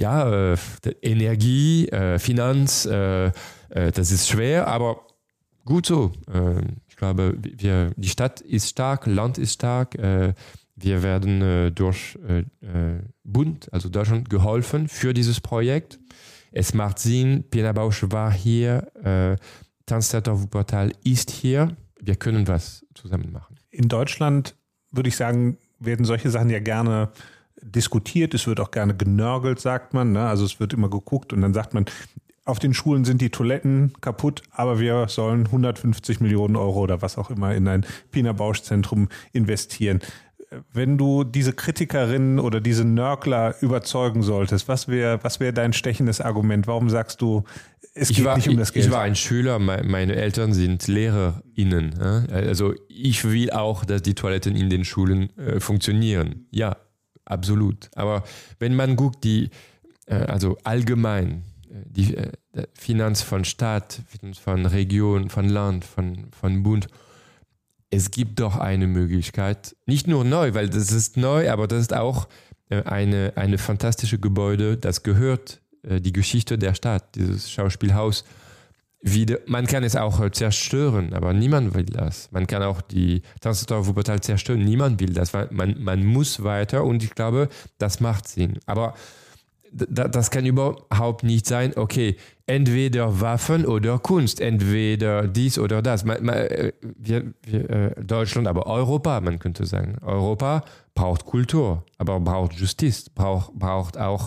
Energie, Finanz, das ist schwer, aber gut so. Ich glaube, die Stadt ist stark, Land ist stark. Wir werden durch Bund, also Deutschland, geholfen für dieses Projekt. Es macht Sinn, Pina Bausch war hier, Tanztheater Wuppertal ist hier. Wir können was zusammen machen. In Deutschland, würde ich sagen, werden solche Sachen ja gerne diskutiert. Es wird auch gerne genörgelt, sagt man. Ne? Also es wird immer geguckt und dann sagt man, auf den Schulen sind die Toiletten kaputt, aber wir sollen 150 Millionen Euro oder was auch immer in ein Pina Bausch Zentrum investieren. Wenn du diese Kritikerinnen oder diese Nörgler überzeugen solltest, was wäre dein stechendes Argument? Warum sagst du, es geht nicht um das Geld? Ich war ein Schüler, meine Eltern sind LehrerInnen. Also ich will auch, dass die Toiletten in den Schulen funktionieren. Ja, absolut. Aber wenn man guckt, also allgemein, die Finanz von Stadt, von Region, von Land, von Bund. Es gibt doch eine Möglichkeit, nicht nur neu, weil das ist neu, aber das ist auch eine fantastische Gebäude, das gehört die Geschichte der Stadt, dieses Schauspielhaus. Man kann es auch zerstören, aber niemand will das. Man kann auch die Tanztheater Wuppertal zerstören, niemand will das. Man muss weiter und ich glaube, das macht Sinn. Aber das kann überhaupt nicht sein, okay, entweder Waffen oder Kunst, entweder dies oder das. Deutschland, aber Europa, man könnte sagen. Europa braucht Kultur, aber braucht Justiz, braucht auch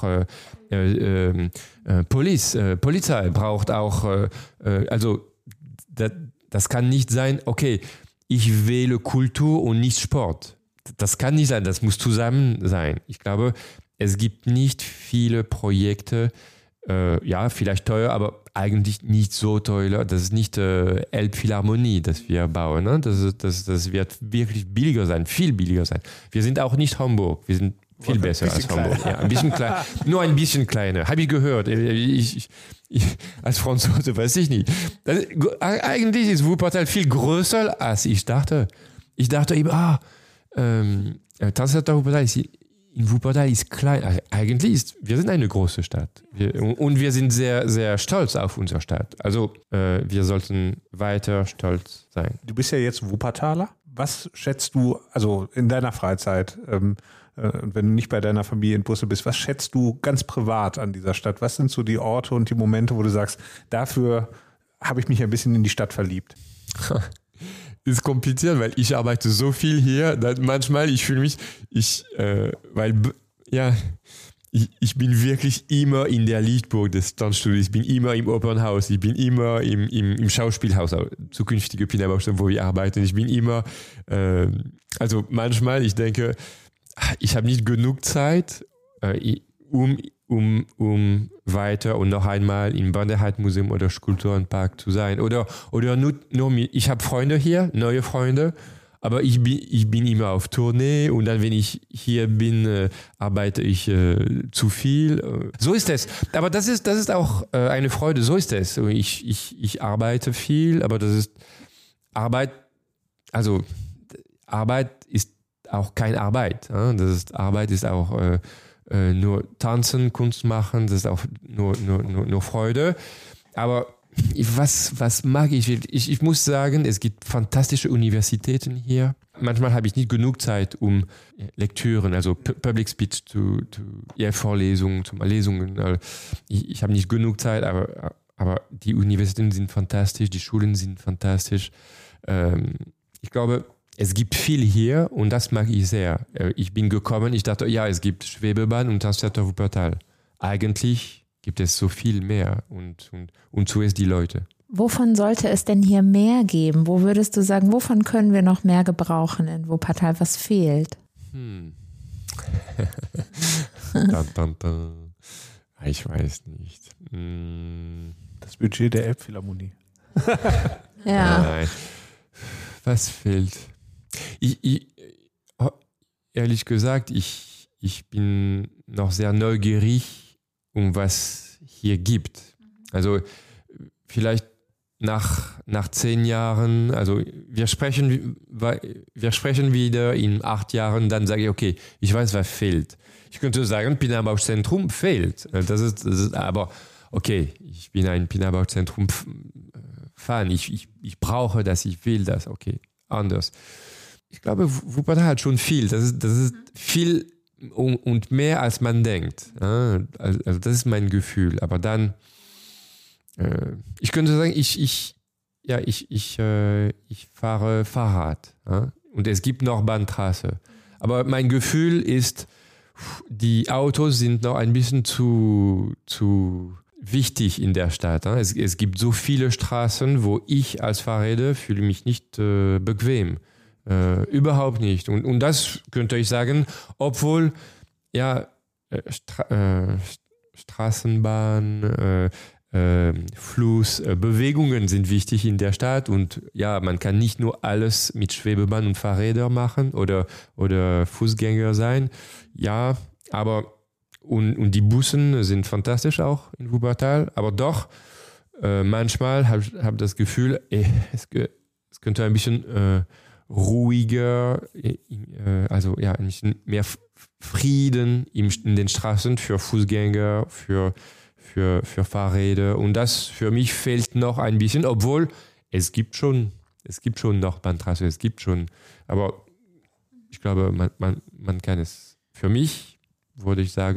Polizei, braucht auch, das kann nicht sein, okay, ich wähle Kultur und nicht Sport. Das kann nicht sein, das muss zusammen sein. Ich glaube, es gibt nicht viele Projekte, vielleicht teuer, aber eigentlich nicht so teuer. Das ist nicht Elbphilharmonie, das wir bauen. Ne? Das wird wirklich billiger sein, viel billiger sein. Wir sind auch nicht Hamburg, wir sind viel besser als Hamburg. Ja, ein bisschen klein, nur ein bisschen kleiner. Habe ich gehört. Ich als Franzose weiß ich nicht. Eigentlich ist Wuppertal viel größer, als ich dachte. Ich dachte eben, Tanztheater Wuppertal in Wuppertal ist klein. Also eigentlich wir sind eine große Stadt. Und wir sind sehr, sehr stolz auf unsere Stadt. Also wir sollten weiter stolz sein. Du bist ja jetzt Wuppertaler. Was schätzt du, also in deiner Freizeit, wenn du nicht bei deiner Familie in Brüssel bist, was schätzt du ganz privat an dieser Stadt? Was sind so die Orte und die Momente, wo du sagst, dafür habe ich mich ein bisschen in die Stadt verliebt? Ist kompliziert, weil ich arbeite so viel hier, dass manchmal ich fühle mich, ich bin wirklich immer in der Lichtburg des Tanzstudios, ich bin immer im Open House, ich bin immer im Schauspielhaus, zukünftige Pina-Baustein, wo wir arbeiten, ich bin immer, also manchmal, ich denke, ich habe nicht genug Zeit, um weiter und noch einmal im Banderheitmuseum oder Skulpturenpark zu sein. Oder nur ich habe Freunde hier, neue Freunde, aber ich bin immer auf Tournee und dann, wenn ich hier bin, arbeite ich zu viel. So ist es. Aber das ist auch eine Freude, so ist es. Ich arbeite viel, aber das ist Arbeit, also Arbeit ist auch keine Arbeit. Arbeit ist auch nur tanzen, Kunst machen, das ist auch nur Freude. Aber was mag ich? Ich muss sagen, es gibt fantastische Universitäten hier. Manchmal habe ich nicht genug Zeit, um Lektüren, also Public Speech Vorlesungen, Lesungen. Ich habe nicht genug Zeit, aber die Universitäten sind fantastisch, die Schulen sind fantastisch. Ich glaube, es gibt viel hier und das mag ich sehr. Ich bin gekommen, ich dachte, ja, es gibt Schwebebahn und Tanztheater Wuppertal. Eigentlich gibt es so viel mehr und zuerst die Leute. Wovon sollte es denn hier mehr geben? Wo würdest du sagen, wovon können wir noch mehr gebrauchen in Wuppertal? Was fehlt? Ich weiß nicht. Das Budget der Elbphilharmonie. Ja. Nein. Was fehlt? Ehrlich gesagt, ich bin noch sehr neugierig, was hier gibt. Also vielleicht nach 10 Jahren, also wir sprechen wieder in 8 Jahren, dann sage ich, okay, ich weiß, was fehlt. Ich könnte sagen, Pina-Bausch-Zentrum fehlt. Das ist aber, okay, ich bin ein Pina-Bausch-Zentrum-Fan. Ich brauche das, ich will das, okay, anders. Ich glaube, Wuppertal hat schon viel. Das ist viel und mehr, als man denkt. Also das ist mein Gefühl. Aber dann, ich könnte sagen, ich fahre Fahrrad. Und es gibt noch Bahntrasse. Aber mein Gefühl ist, die Autos sind noch ein bisschen zu wichtig in der Stadt. Es gibt so viele Straßen, wo ich als Fahrräder fühle mich nicht bequem. Überhaupt nicht. Und das könnte ich sagen, obwohl Straßenbahn, Fluss, Bewegungen sind wichtig in der Stadt und ja, man kann nicht nur alles mit Schwebebahn und Fahrrädern machen oder Fußgänger sein. Ja, aber und die Bussen sind fantastisch auch in Wuppertal, aber doch manchmal habe ich das Gefühl, es könnte ein bisschen ruhiger, also ja, ein bisschen mehr Frieden in den Straßen für Fußgänger, für Fahrräder. Und das für mich fehlt noch ein bisschen, obwohl es gibt schon noch Bahntrasse, es gibt schon, aber ich glaube, man kann es. Für mich würde ich sagen,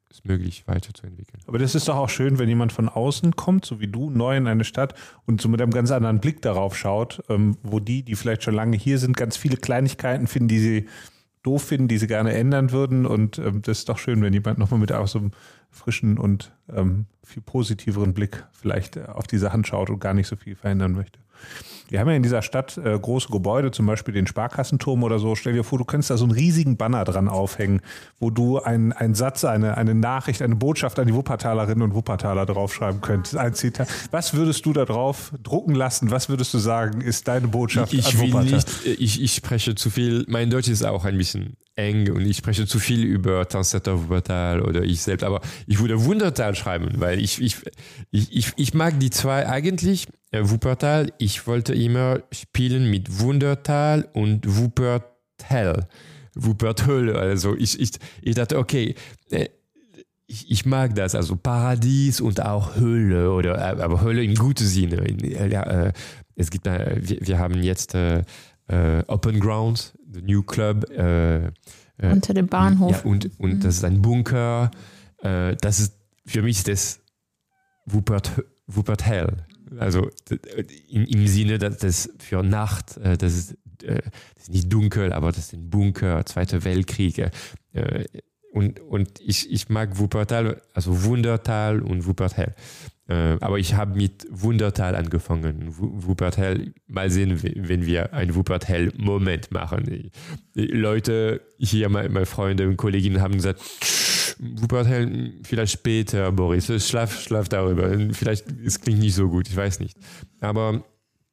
es möglich weiterzuentwickeln. Aber das ist doch auch schön, wenn jemand von außen kommt, so wie du, neu in eine Stadt und so mit einem ganz anderen Blick darauf schaut, wo die vielleicht schon lange hier sind, ganz viele Kleinigkeiten finden, die sie doof finden, die sie gerne ändern würden. Und das ist doch schön, wenn jemand nochmal mit auch so einem frischen und viel positiveren Blick vielleicht auf die Sachen schaut und gar nicht so viel verändern möchte. Wir haben ja in dieser Stadt große Gebäude, zum Beispiel den Sparkassenturm oder so. Stell dir vor, du könntest da so einen riesigen Banner dran aufhängen, wo du einen Satz, eine Nachricht, eine Botschaft an die Wuppertalerinnen und Wuppertaler draufschreiben könntest. Ein Zitat. Was würdest du da drauf drucken lassen? Was würdest du sagen, ist deine Botschaft an Wuppertal? Ich spreche zu viel, mein Deutsch ist auch ein bisschen eng und ich spreche zu viel über Tanztheater Wuppertal oder ich selbst, aber ich würde Wundertal schreiben, weil ich mag die zwei eigentlich. Wuppertal, ich wollte immer spielen mit Wundertal und Wuppertal. Also ich dachte, okay, ich mag das, also Paradies und auch Höhle, aber Höhle im guten Sinne. Es gibt, wir haben jetzt Open Ground, the New Club. Unter dem Bahnhof. Ja, und das ist ein Bunker. Das ist, für mich ist das Wuppertal. Also im Sinne, dass das für Nacht, das ist nicht dunkel, aber das ist ein Bunker, Zweiter Weltkrieg. Und ich mag Wuppertal, also Wundertal und Wuppertal. Aber ich habe mit Wundertal angefangen. Wuppertal, mal sehen, wenn wir einen Wuppertal-Moment machen. Die Leute hier, meine Freunde und Kolleginnen haben gesagt, Wuppertal vielleicht später, Boris, schlaf darüber. Vielleicht, es klingt nicht so gut, ich weiß nicht. Aber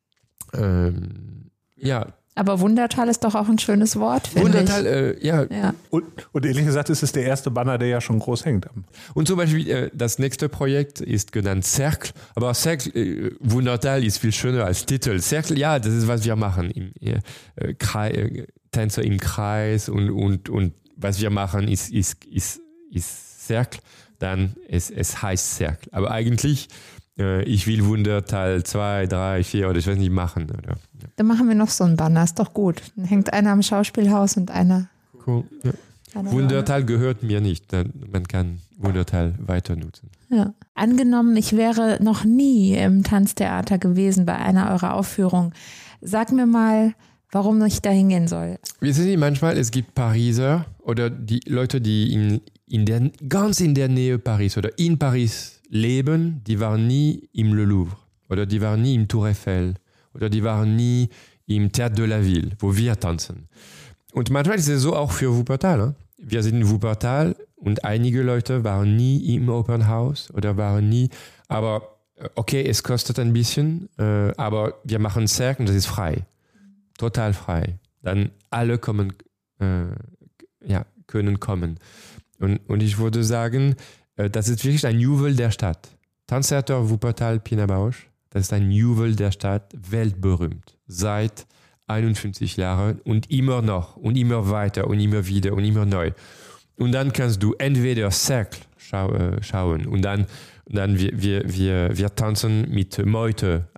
ja. Aber Wundertal ist doch auch ein schönes Wort, finde Wundertal, ich. ja. Und ehrlich gesagt ist es der erste Banner, der ja schon groß hängt. Und zum Beispiel das nächste Projekt ist genannt Cercle. Aber Cercle, Wundertal ist viel schöner als Titel. Cercle, ja, das ist, was wir machen. Tänzer im Kreis und was wir machen ist Cercle, dann es heißt Cercle. Aber eigentlich, ich will Wundertal 2, 3, 4 oder ich weiß nicht machen. Oder? Ja. Dann machen wir noch so ein Banner, ist doch gut. Dann hängt einer am Schauspielhaus und einer. Cool. Ja. Wundertal gehört mir nicht. Man kann Wundertal weiter nutzen. Ja. Angenommen, ich wäre noch nie im Tanztheater gewesen bei einer eurer Aufführungen. Sag mir mal, warum ich da hingehen soll. Wissen Sie, manchmal es gibt Pariser oder die Leute, die ganz in der Nähe Paris oder in Paris leben, die waren nie im Le Louvre oder die waren nie im Tour Eiffel oder die waren nie im Théâtre de la Ville, wo wir tanzen. Und manchmal ist es so auch für Wuppertal. Ne? Wir sind in Wuppertal und einige Leute waren nie im Open House oder waren nie, aber okay, es kostet ein bisschen, aber wir machen Cercle und das ist frei. Total frei. Dann alle können kommen. Und ich würde sagen, das ist wirklich ein Juwel der Stadt. Tanztheater Wuppertal Pina Bausch, das ist ein Juwel der Stadt, weltberühmt. Seit 51 Jahren und immer noch und immer weiter und immer wieder und immer neu. Und dann kannst du entweder Cercle schauen und dann wir tanzen mit Meute,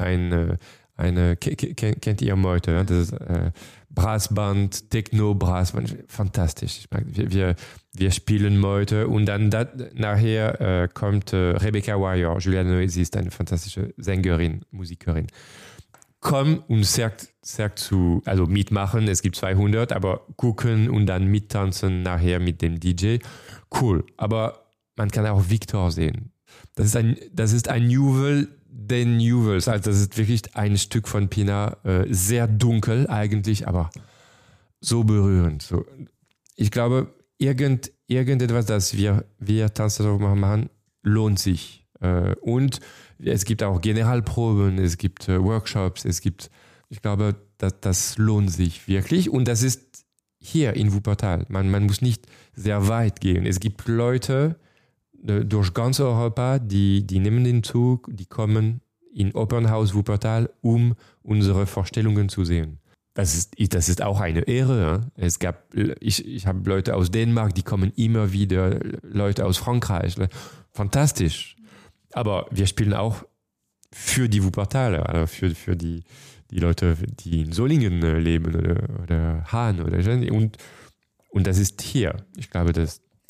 kennt ihr Meute? Das ist Brassband, Techno, Brassband, fantastisch. Ich mag, wir spielen Meute und dann nachher kommt Rebecca Warrior. Juliane Noesi ist eine fantastische Sängerin, Musikerin. Komm und also mitmachen, es gibt 200, aber gucken und dann mittanzen nachher mit dem DJ. Cool, aber man kann auch Victor sehen. Das ist ein Juwel den Juvels. Also das ist wirklich ein Stück von Pina, sehr dunkel eigentlich, aber so berührend. So. Ich glaube, irgendetwas, das wir Tanztheater machen, lohnt sich. Und es gibt auch Generalproben, es gibt Workshops, ich glaube, das lohnt sich wirklich. Und das ist hier in Wuppertal. Man muss nicht sehr weit gehen. Es gibt Leute durch ganz Europa, die nehmen den Zug, die kommen in Open House Wuppertal, um unsere Vorstellungen zu sehen. Das ist auch eine Ehre. Ich habe Leute aus Dänemark, die kommen immer wieder, Leute aus Frankreich. Fantastisch. Aber wir spielen auch für die Wuppertaler, also für die Leute, die in Solingen leben oder Hahn oder und das ist hier. Ich glaube, das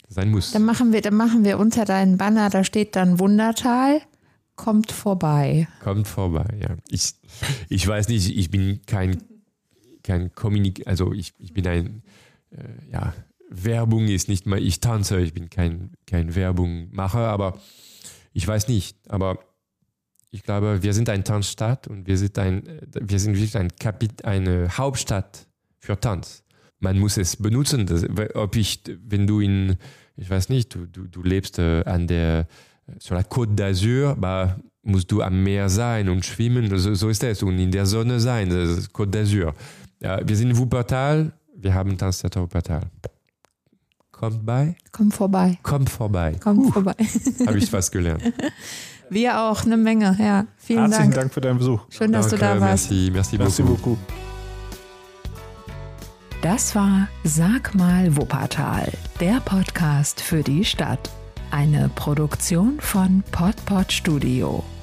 sein muss. Dann machen wir unter deinen Banner, da steht dann Wundertal, kommt vorbei. Kommt vorbei, ja. Ich weiß nicht, ich bin kein also ich bin ein, Werbung ist nicht mal, ich tanze, ich bin kein Werbungmacher, aber ich weiß nicht, aber ich glaube, wir sind eine Tanzstadt und wir sind wirklich eine Hauptstadt für Tanz. Man muss es benutzen. Wenn du ich weiß nicht, du lebst sur la Côte d'Azur, musst du am Meer sein und schwimmen, so ist es, und in der Sonne sein, das ist Côte d'Azur. Ja, wir sind in Wuppertal, wir haben Tanztheater Wuppertal. Kommt vorbei. Habe ich was gelernt. Wir auch, eine Menge, ja. Herzlichen Dank für deinen Besuch. Schön, dass du da warst. Merci beaucoup. Das war Sag mal Wuppertal, der Podcast für die Stadt. Eine Produktion von Pod Studio.